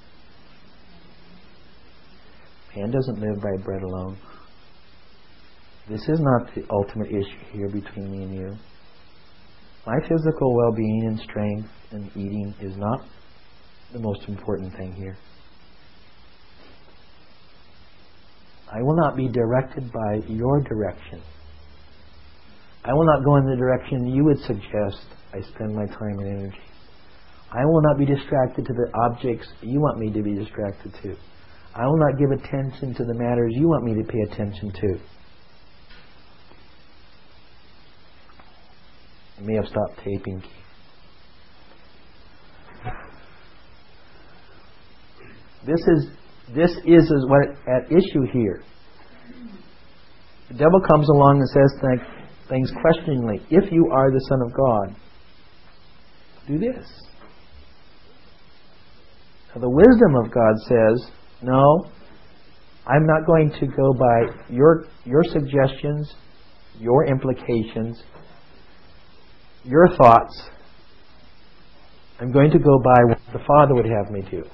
Man doesn't live by bread alone. This is not the ultimate issue here between me and you. My physical well-being and strength and eating is not the most important thing here. I will not be directed by your direction. I will not go in the direction you would suggest I spend my time and energy. I will not be distracted to the objects you want me to be distracted to. I will not give attention to the matters you want me to pay attention to. I may have stopped taping. This is this is, is what at issue here. The devil comes along and says th- things questioningly. If you are the Son of God, do this. Now, the wisdom of God says, no, I'm not going to go by your your suggestions, your implications, your thoughts. I'm going to go by what the Father would have me do.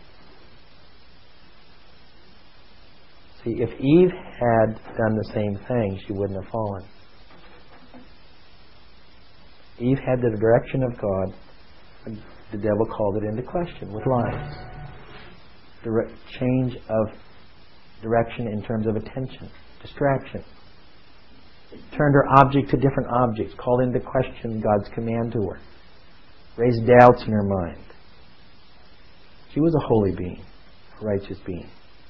See, if Eve had done the same thing, she wouldn't have fallen. Eve had the direction of God. And the devil called it into question with lies. Direct change of direction in terms of attention, distraction. Turned her object to different objects, called into question God's command to her, raised doubts in her mind. She was a holy being, a righteous being.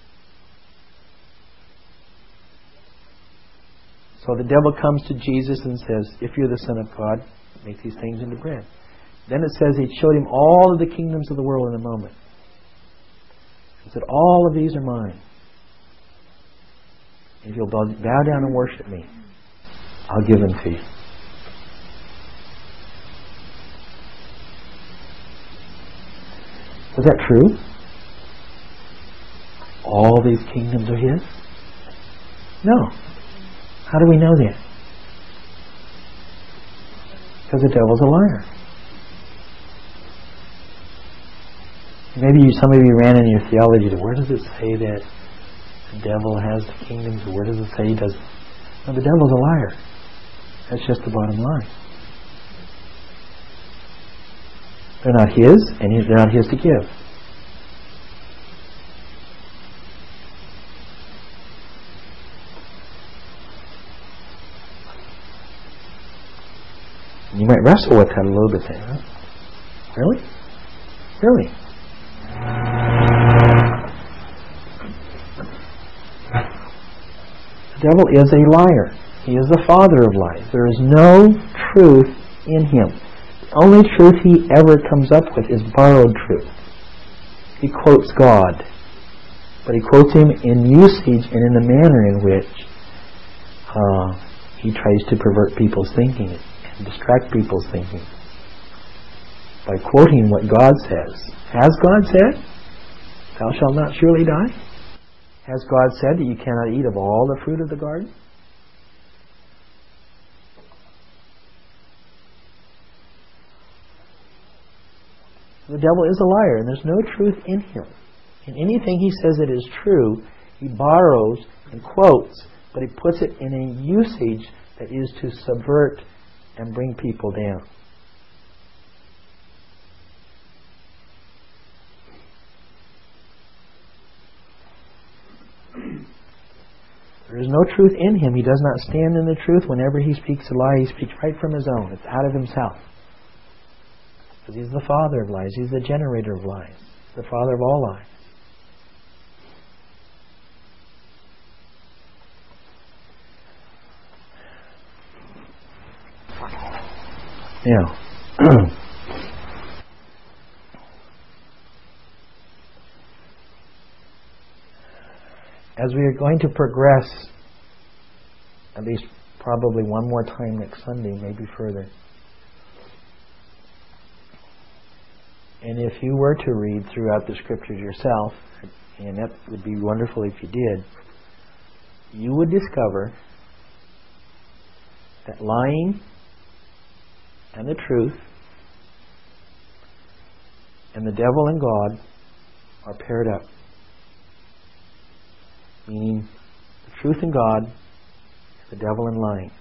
So the devil comes to Jesus and says, if you're the Son of God, make these things into bread. Then it says he showed him all of the kingdoms of the world in a moment. He said, all of these are mine. If you'll bow down and worship me, I'll give them to you. Was that true? All these kingdoms are his? No. How do we know that? Because the devil's a liar. Maybe you, some of you ran in your theology to where does it say that the devil has the kingdoms? Where does it say he does? No, the devil's a liar. That's just the bottom line. They're not his, and they're not his to give. You might wrestle with that a little bit. Huh? Really? Really? The devil is a liar. He is the father of lies. There is no truth in him. The only truth he ever comes up with is borrowed truth. He quotes God, but he quotes him in usage and in the manner in which uh, he tries to pervert people's thinking and distract people's thinking by quoting what God says. Has God said, "Thou shalt not surely die"? Has God said that you cannot eat of all the fruit of the garden? The devil is a liar, and there's no truth in him. In anything he says that is true, he borrows and quotes, but he puts it in a usage that is to subvert and bring people down. There is no truth in him. He does not stand in the truth. Whenever he speaks a lie, he speaks right from his own. It's out of himself. Because he's the father of lies. He's the generator of lies. He's the father of all lies. Now, as we are going to progress, at least probably one more time next Sunday, maybe further, and if you were to read throughout the Scriptures yourself, and that would be wonderful if you did, you would discover that lying and the truth and the devil and God are paired up. Meaning the truth and God and the devil and lying.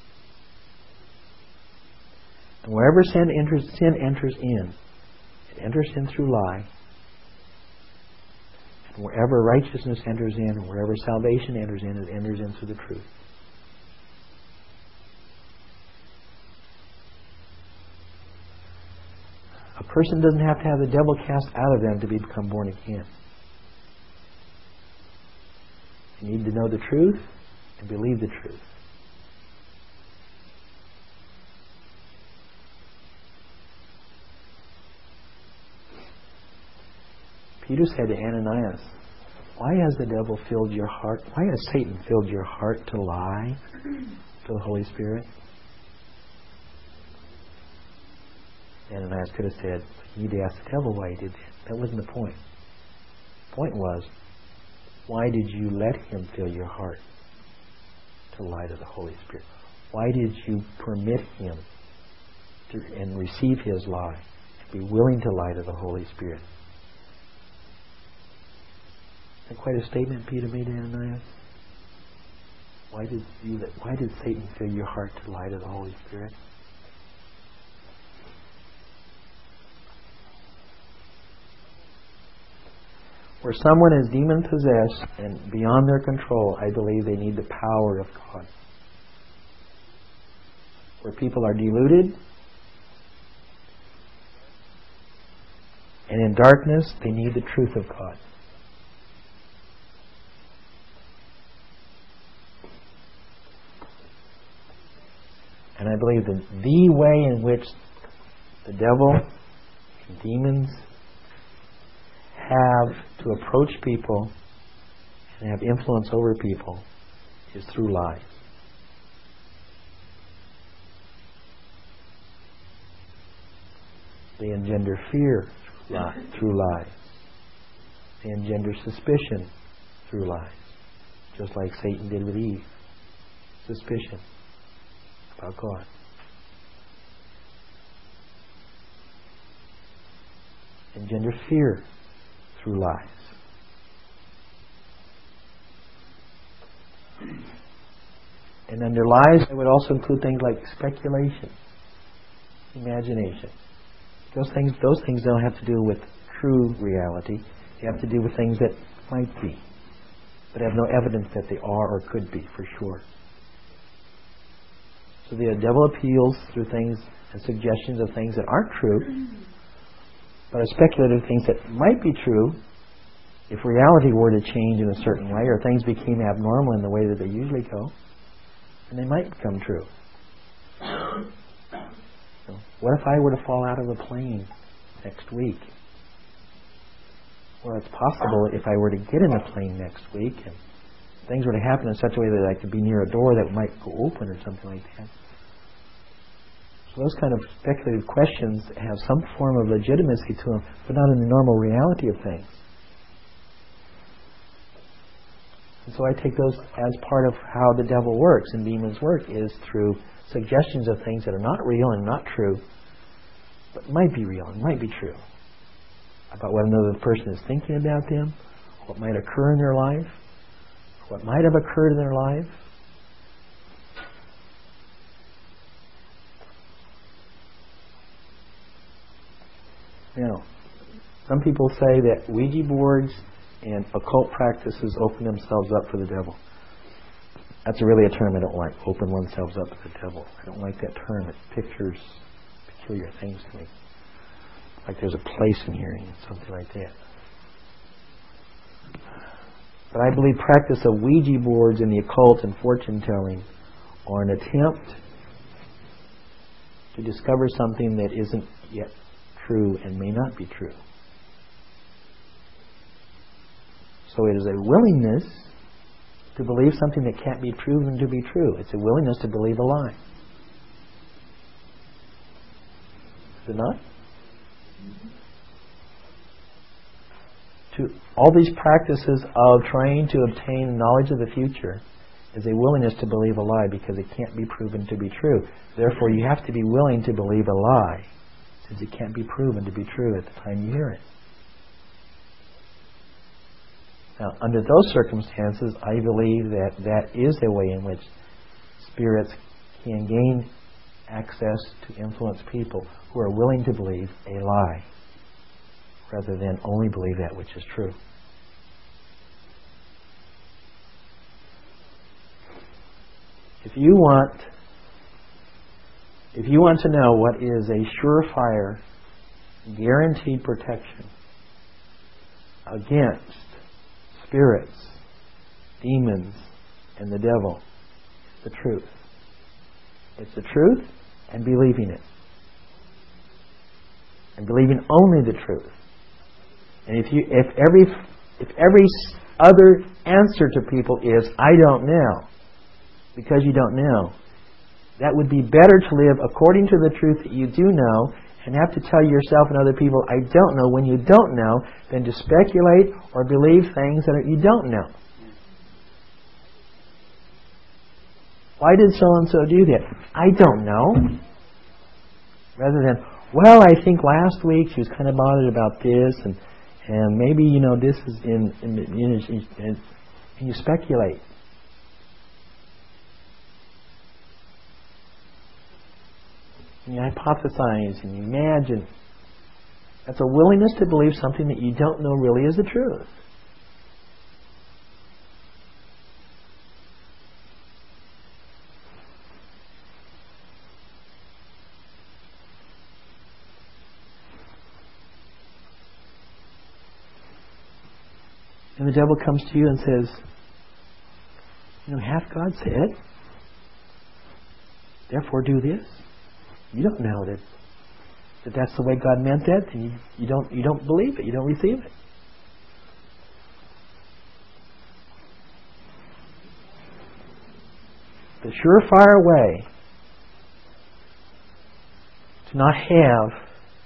And wherever sin enters, sin enters in, it enters in through lie. And wherever righteousness enters in, and wherever salvation enters in, it enters in through the truth. A person doesn't have to have the devil cast out of them to become born again. You need to know the truth and believe the truth. Peter said to Ananias, "Why has the devil filled your heart? Why has Satan filled your heart to lie to the Holy Spirit?" Ananias could have said, "You need to ask the devil why he did that." That wasn't the point. The point was, why did you let him fill your heart to lie to the Holy Spirit? Why did you permit him to and receive his lie, to be willing to lie to the Holy Spirit? Isn't that quite a statement Peter made to Ananias? Why did you let, why did Satan fill your heart to lie to the Holy Spirit? Where someone is demon-possessed and beyond their control, I believe they need the power of God. Where people are deluded and in darkness, they need the truth of God. And I believe that the way in which the devil and demons have to approach people and have influence over people is through lies. They engender fear through lies. They engender suspicion through lies. Just like Satan did with Eve. Suspicion about God. Engender fear through lies. And under lies, it would also include things like speculation, imagination. Those things, those things don't have to do with true reality. They have to do with things that might be, but have no evidence that they are or could be for sure. So the devil appeals through things and suggestions of things that aren't true, but are speculative things that might be true if reality were to change in a certain way, or things became abnormal in the way that they usually go, and they might become true. So what if I were to fall out of a plane next week? Well, it's possible if I were to get in a plane next week and things were to happen in such a way that I could be near a door that might go open or something like that. So those kind of speculative questions have some form of legitimacy to them, but not in the normal reality of things. And so I take those as part of how the devil works and demons work, is through suggestions of things that are not real and not true, but might be real and might be true, about what another person is thinking about them, what might occur in their life, what might have occurred in their life. Now, some people say that Ouija boards and occult practices open themselves up for the devil. That's really a term I don't like, open oneself up to the devil. I don't like that term. It pictures peculiar things to me. Like there's a place in here, something like that. But I believe practice of Ouija boards and the occult and fortune telling are an attempt to discover something that isn't yet true and may not be true. So it is a willingness to believe something that can't be proven to be true. It's a willingness to believe a lie. Is it not? To all these practices of trying to obtain knowledge of the future is a willingness to believe a lie because it can't be proven to be true. Therefore, you have to be willing to believe a lie since it can't be proven to be true at the time you hear it. Now, under those circumstances, I believe that that is a way in which spirits can gain access to influence people who are willing to believe a lie rather than only believe that which is true. If you want, if you want to know what is a surefire, guaranteed protection against spirits, demons, and the devil, it's the truth. It's the truth and believing it. And believing only the truth. And if you, if every, if every other answer to people is, I don't know, because you don't know, that would be better to live according to the truth that you do know and have to tell yourself and other people, I don't know, when you don't know, than to speculate or believe things that you don't know. Why did so-and-so do that? I don't know. Rather than, well, I think last week she was kind of bothered about this, and and maybe, you know, this is in, in, in, in and you speculate. And you hypothesize and you imagine. That's a willingness to believe something that you don't know really is the truth. And the devil comes to you and says, you know, hath God said, therefore do this? You don't know that, that that's the way God meant that, and you, you don't you don't believe it, you don't receive it. The surefire way to not have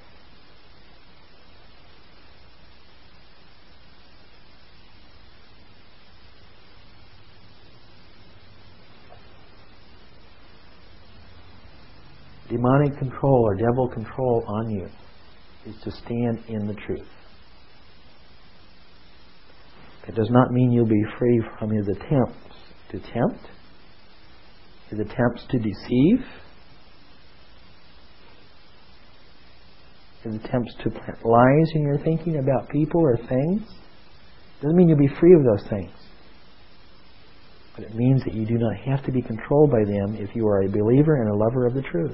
demonic control or devil control on you is to stand in the truth. It does not mean you'll be free from his attempts to tempt, his attempts to deceive, his attempts to plant lies in your thinking about people or things. It doesn't mean you'll be free of those things. But it means that you do not have to be controlled by them if you are a believer and a lover of the truth.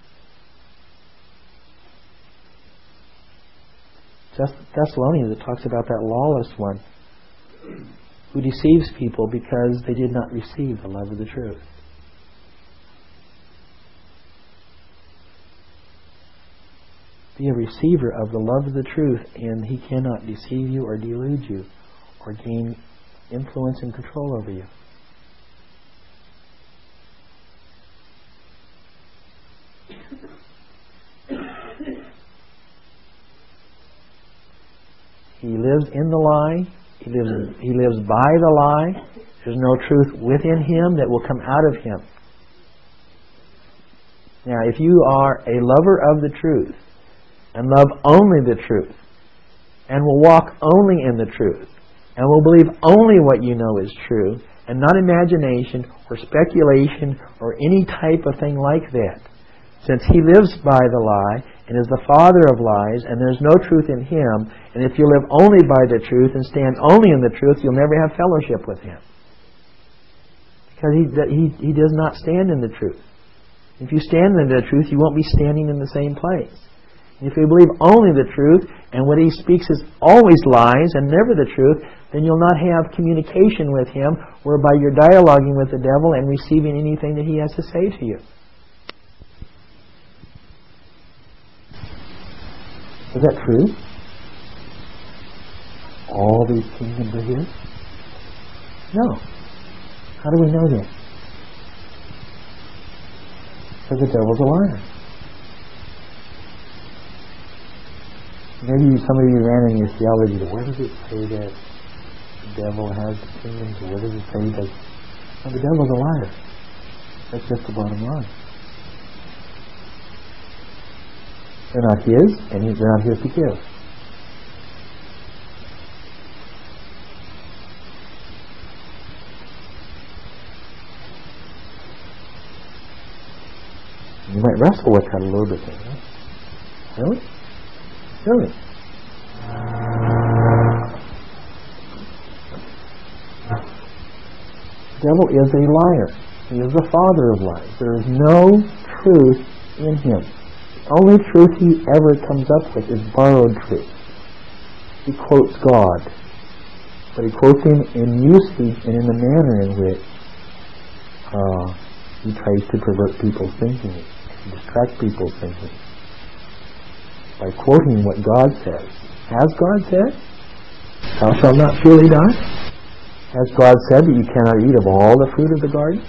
Just Thessalonians, it talks about that lawless one who deceives people because they did not receive the love of the truth. Be a receiver of the love of the truth, and he cannot deceive you or delude you or gain influence and control over you. He lives in the lie. He lives, he lives by the lie. There's no truth within him that will come out of him. Now, if you are a lover of the truth and love only the truth and will walk only in the truth and will believe only what you know is true and not imagination or speculation or any type of thing like that, since he lives by the lie and is the father of lies, and there's no truth in him, and if you live only by the truth and stand only in the truth, you'll never have fellowship with him. Because he, he, he does not stand in the truth. If you stand in the truth, you won't be standing in the same place. And if you believe only the truth, and what he speaks is always lies and never the truth, then you'll not have communication with him, whereby you're dialoguing with the devil and receiving anything that he has to say to you. Is that true? All these kingdoms are his? No. How do we know that? Because the devil's a liar. Maybe some of you ran in your theology, where does it say that the devil has the kingdoms? Or where does it say that... No, the devil's a liar. That's just the bottom line. They're not his, and they're not his to give. You might wrestle with that a little bit. Right? Really? Really? The devil is a liar. He is the father of lies. There is no truth in him. The only truth he ever comes up with is borrowed truth. He quotes God, but he quotes him in usage and in the manner in which uh, he tries to pervert people's thinking, to distract people's thinking, by quoting what God says. Has God said, "Thou shalt not surely die"? Has God said that you cannot eat of all the fruit of the garden?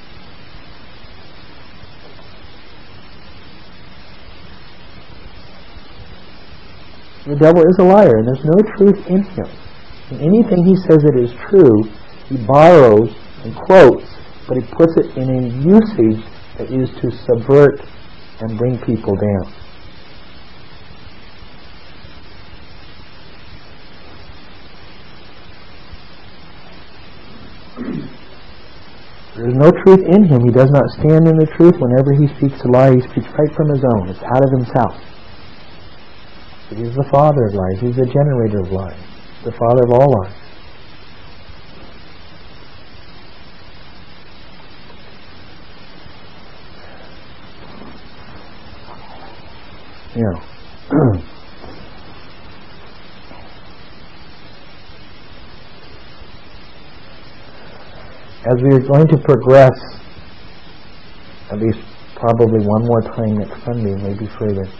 The devil is a liar, and there's no truth in him. And anything he says that is true, he borrows and quotes, but he puts it in a usage that is to subvert and bring people down. There is no truth in him. He does not stand in the truth. Whenever he speaks a lie, he speaks right from his own. It's out of himself. He is the father of lies. He's the generator of lies. The father of all lies. Yeah. As we are going to progress, at least probably one more time next Sunday, maybe further.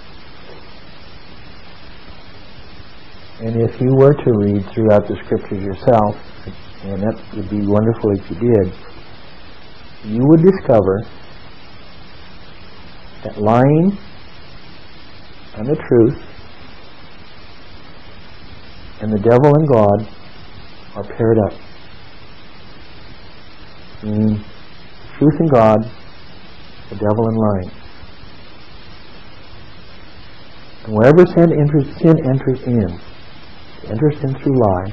And if you were to read throughout the Scriptures yourself, and that would be wonderful if you did, you would discover that lying and the truth and the devil and God are paired up. Meaning, truth and God, the devil and lying. And wherever sin enters, sin enters in, enters in through lie.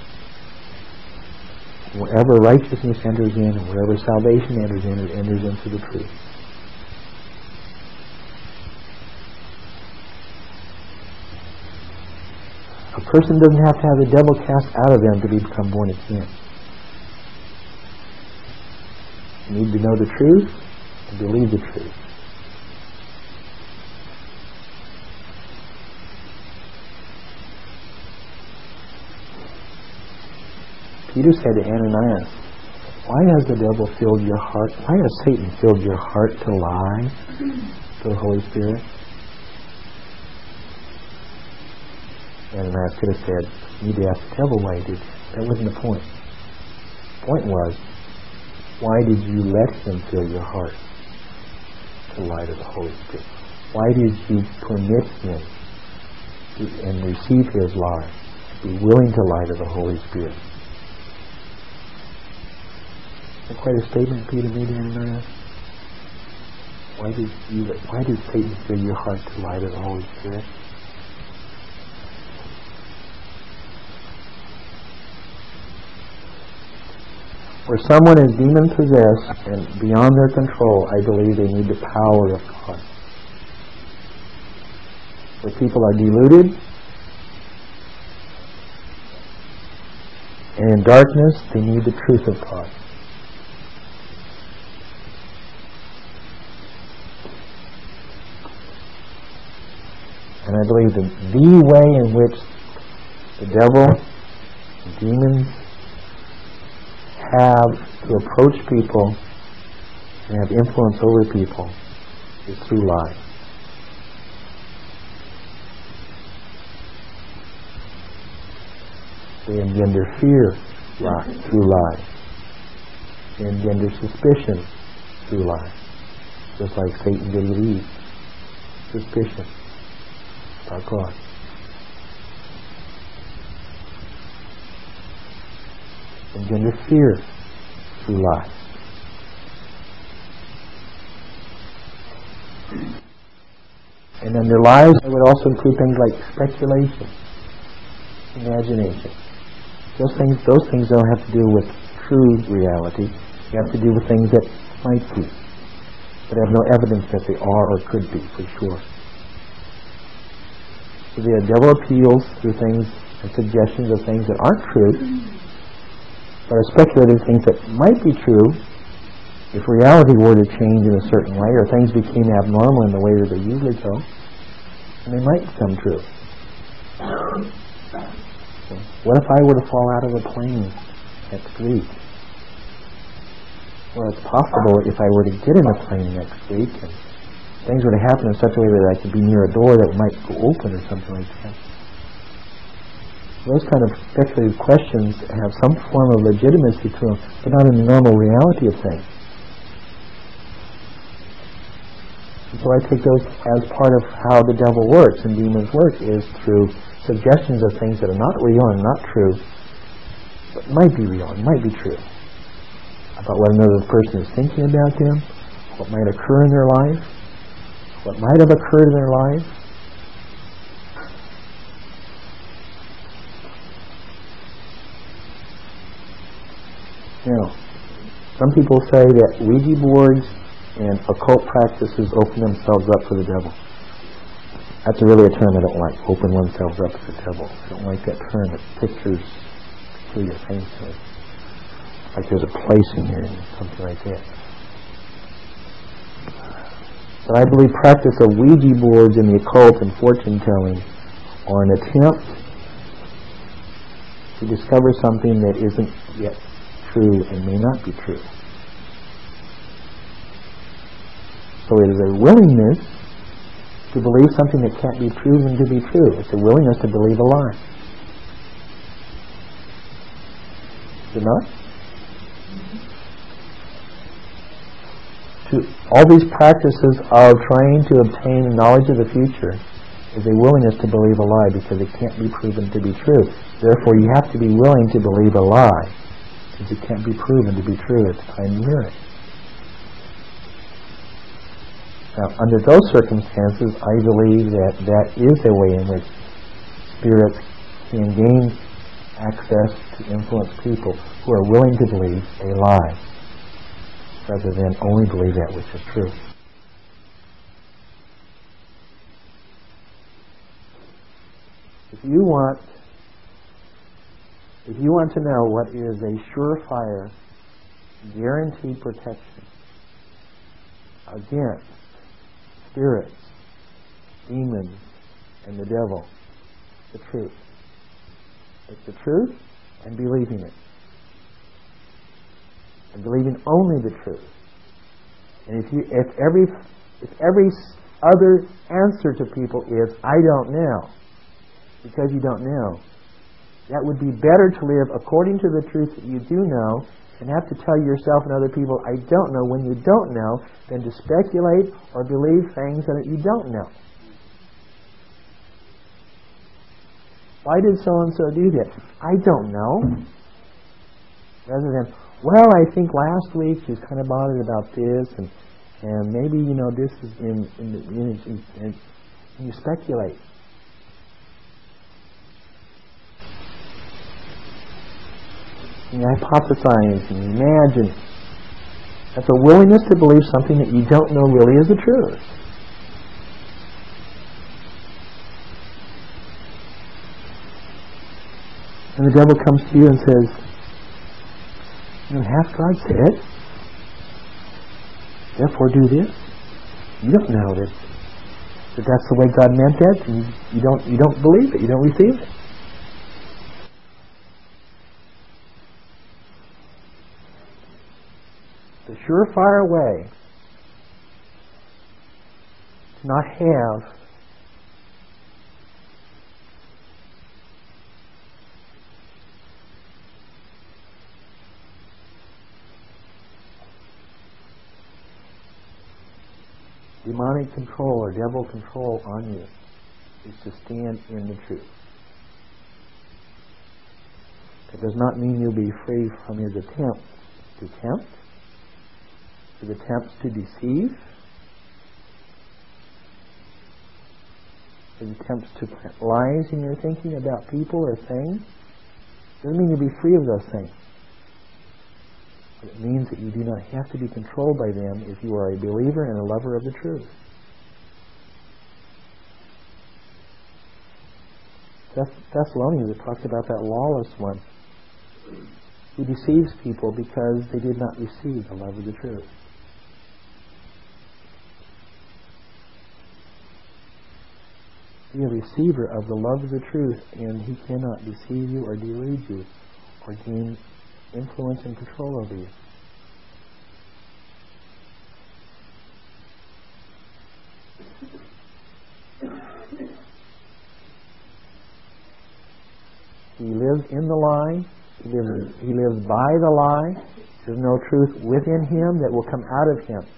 Wherever righteousness enters in, and wherever salvation enters in, it enters into the truth. A person doesn't have to have the devil cast out of them to become born again. You need to know the truth and believe the truth. Peter said to Ananias, why has the devil filled your heart? Why has Satan filled your heart to lie to the Holy Spirit? Ananias could have said, you need to ask the devil why he did that. That wasn't the point. The point was, why did you let him fill your heart to lie to the Holy Spirit? Why did you permit him to, and receive his lie, be willing to lie to the Holy Spirit? Is that quite a statement Peter made to Ananias? Why did you? Why did Satan fill your heart to lie to the Holy Spirit? Where someone is demon-possessed and beyond their control, I believe they need the power of God. Where people are deluded and in darkness, they need the truth of God. And I believe that the way in which the devil, the demons, have to approach people and have influence over people is through lies. They engender fear lie, through lies. They engender suspicion through lies. Just like Satan did with Eve. Suspicion about God. Engender fear through lies. And under lies, I would also include things like speculation, imagination. Those things, those things don't have to do with true reality. They have to do with things that might be, but have no evidence that they are or could be for sure. So the devil appeals through things and suggestions of things that aren't true, but are speculative things that might be true if reality were to change in a certain way, or things became abnormal in the way that they usually go, and they might come true. So what if I were to fall out of a plane next week? Well, it's possible if I were to get in a plane next week and things were to happen in such a way that I could be near a door that might go open or something like that. Those kind of speculative questions have some form of legitimacy to them, but not in the normal reality of things. And so I take those as part of how the devil works and demons work, is through suggestions of things that are not real and not true, but might be real and might be true, about what another person is thinking about them, what might occur in their life, what might have occurred in their life. Now, some people say that Ouija boards and occult practices open themselves up for the devil. That's really a term I don't like, open oneself up to the devil. I don't like that term. It pictures peculiar things to it. Like there's a place in here, something like that. But I believe practice of Ouija boards in the occult and fortune telling are an attempt to discover something that isn't yet true and may not be true. So it is a willingness to believe something that can't be proven to be true. It's a willingness to believe a lie. Is it not? To all these practices of trying to obtain knowledge of the future is a willingness to believe a lie because it can't be proven to be true. Therefore, you have to be willing to believe a lie because it can't be proven to be true at the time you hear it. Now, under those circumstances, I believe that that is a way in which spirits can gain access to influence people who are willing to believe a lie, rather than only believe that which is true. If you want, if you want to know what is a surefire guaranteed protection against spirits, demons, and the devil. The truth. It's the truth and believing it. And believing only the truth. And if you, if every, if every other answer to people is, I don't know, because you don't know, that would be better to live according to the truth that you do know and have to tell yourself and other people, I don't know, when you don't know, than to speculate or believe things that you don't know. Why did so-and-so do that? I don't know. Rather than, well, I think last week she was kind of bothered about this, and and maybe, you know, this is in, in, the, in, in, in and you speculate. You hypothesize and you imagine. That's a willingness to believe something that you don't know really is the truth. And the devil comes to you and says, you know, hath God said, therefore do this? You don't know that, that that's the way God meant that, and you don't, you don't believe it, you don't receive it. The surefire way to not have demonic control or devil control on you is to stand in the truth. It does not mean you'll be free from his attempts to tempt, his attempts to deceive, his attempts to plant lies in your thinking about people or things. It doesn't mean you'll be free of those things. But it means that you do not have to be controlled by them if you are a believer and a lover of the truth. Thessalonians, it talks about that lawless one who deceives people because they did not receive the love of the truth. Be a receiver of the love of the truth, and he cannot deceive you or delude you or gain influence and control over you. He lives in the lie. He lives, he lives by the lie. There's no truth within him that will come out of him.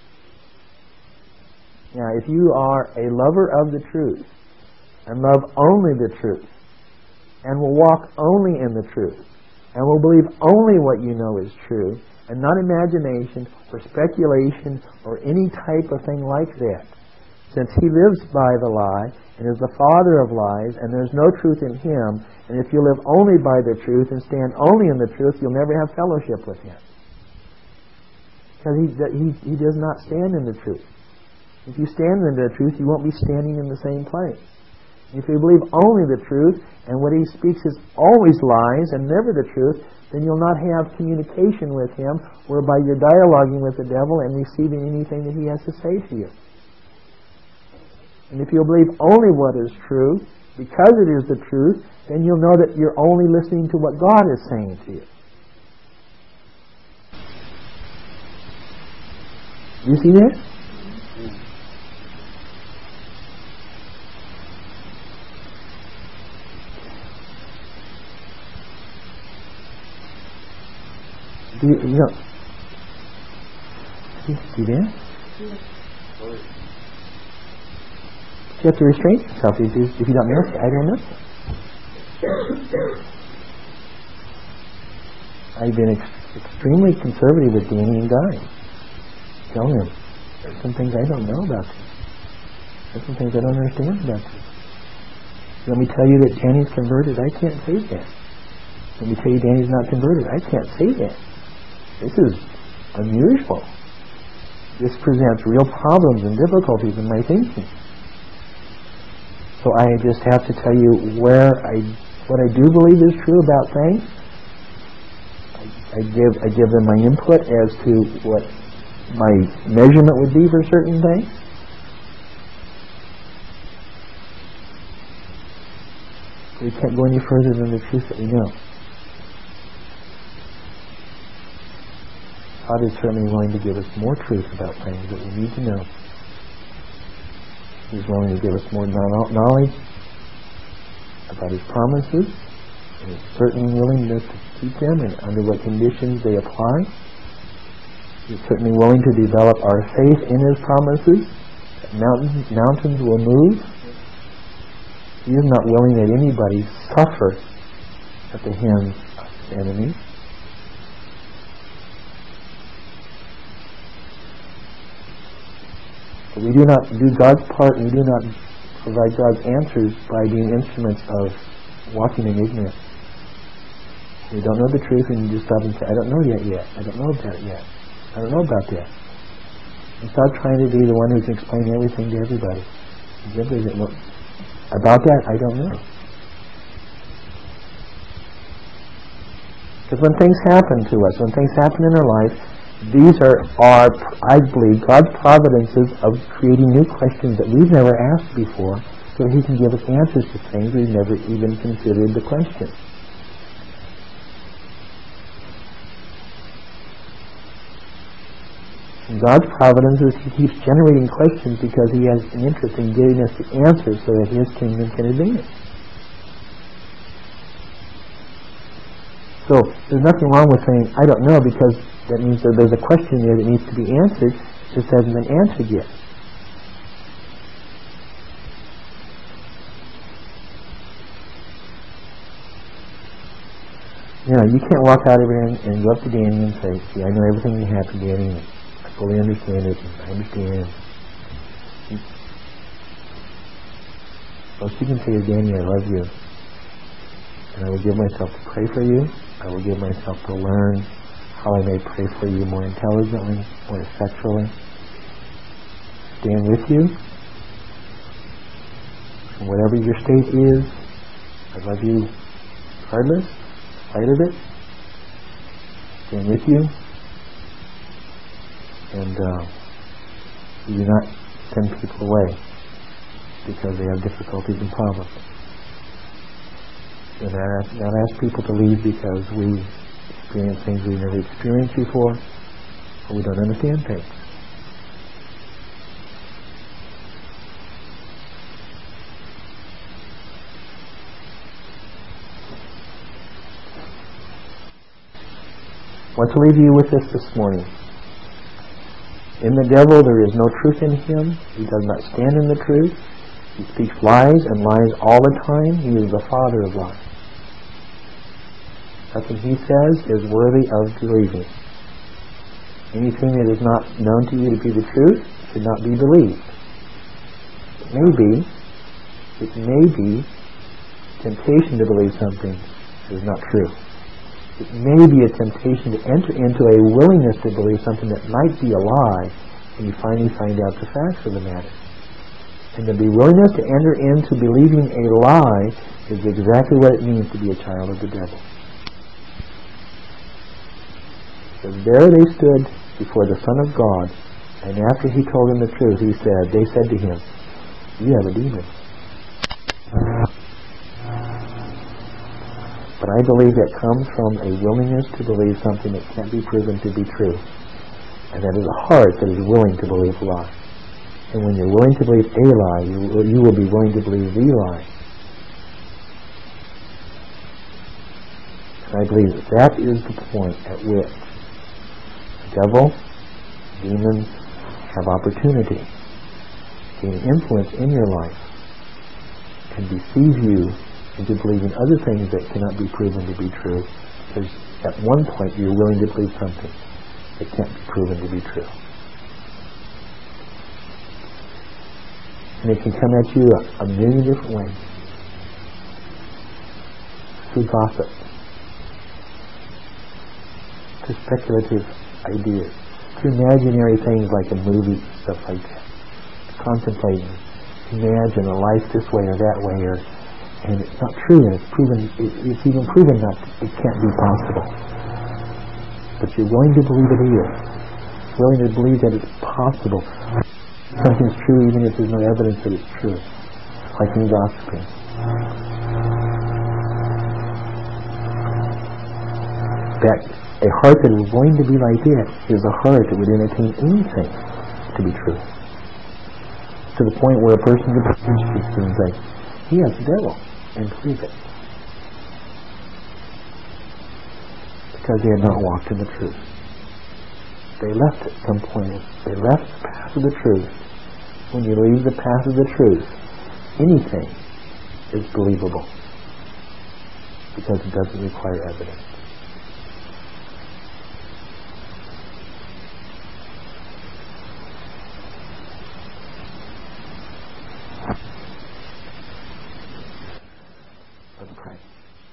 Now, if you are a lover of the truth and love only the truth and will walk only in the truth and will believe only what you know is true and not imagination or speculation or any type of thing like that, since he lives by the lie and is the father of lies and there's no truth in him, and if you live only by the truth and stand only in the truth, you'll never have fellowship with him. Because he, he, he does not stand in the truth. If you stand in the truth, you won't be standing in the same place. If you believe only the truth, and what he speaks is always lies and never the truth, then you'll not have communication with him, whereby you're dialoguing with the devil and receiving anything that he has to say to you. And if you'll believe only what is true, because it is the truth, then you'll know that you're only listening to what God is saying to you. You see that? Do you, you know, see, see that? You have to restrain yourself. If you, if you don't know, I don't know. I've been ex- extremely conservative with Danny and Guy. Telling him, there's some things I don't know about you. There's some things I don't understand about you. Let me tell you that Danny's converted. I can't say that. Let me tell you Danny's not converted. I can't say that. This is unusual. This presents real problems and difficulties in my thinking. So I just have to tell you where I, what I do believe is true about things. I I give I give them my input as to what my measurement would be for certain things. We can't go any further than the truth that we know. God is certainly willing to give us more truth about things that we need to know. He's willing to give us more knowledge about His promises, and His certain willingness to keep them and under what conditions they apply. He's certainly willing to develop our faith in His promises. That mountains, mountains will move. He is not willing that anybody suffer at the hands of His enemies. But we do not do God's part, and we do not provide God's answers by being instruments of walking in ignorance. We don't know the truth, and you just stop and say, I don't know yet yet. I don't know about it yet. I don't know about that. And stop trying to be the one who's explaining everything to everybody. Everybody that knows. About that, I don't know. Because when things happen to us, when things happen in our life, these are, are, I believe, God's providences of creating new questions that we've never asked before, so He can give us answers to things we've never even considered the question. In God's providences, He keeps generating questions because He has an interest in getting us the answers so that His kingdom can advance. So there's nothing wrong with saying, I don't know, because that means that there's a question there that needs to be answered. It just hasn't been answered yet. You know, you can't walk out of here and, and go up to Danny and say, see, I know everything that happened, Danny. I fully understand it. I understand. Most you can say is, Danny, I love you. And I will give myself to pray for you. I will give myself to learn how I may pray for you more intelligently, more effectually. Stand with you. And whatever your state is, I love you regardless, in spite of it. Stand with you. And uh, we do not send people away because they have difficulties and problems. And not ask, not ask people to leave because we experience things we've never experienced before, or we don't understand things. I want to leave you with this this morning. In the devil there is no truth in him. He does not stand in the truth. He speaks lies and lies all the time. He is the father of lies. Nothing he says is worthy of believing. Anything that is not known to you to be the truth should not be believed. It may be, it may be temptation to believe something that is not true. It may be a temptation to enter into a willingness to believe something that might be a lie, and you finally find out the facts of the matter. And the willingness to enter into believing a lie is exactly what it means to be a child of the devil. So there they stood before the Son of God, and after He told them the truth, He said, they said to Him, you have a demon. But I believe that comes from a willingness to believe something that can't be proven to be true. And that is a heart that is willing to believe a lie. And when you're willing to believe a lie, you will, you will be willing to believe the lie. And I believe that that is the point at which the devil, demons, have opportunity, gain influence in your life, can deceive you into believing other things that cannot be proven to be true, because at one point you're willing to believe something that can't be proven to be true. And it can come at you a, a million different ways. Through gossip, to speculative ideas, to imaginary things like a movie, stuff like that. Contemplating, imagine a life this way or that way, or and it's not true, and it's proven. It, it's even proven that it can't be possible. but you're willing to believe it is. Willing to believe that it's possible. Something's true even if there's no evidence that it's true. Like in gossiping. That a heart that is willing to be like that is a heart that would entertain anything to be true. To the point where a person could preach things like, he has the devil, and believe it. Because they had not walked in the truth. They left at some point. They left the path of the truth. When you leave the path of the truth, anything is believable. Because it doesn't require evidence.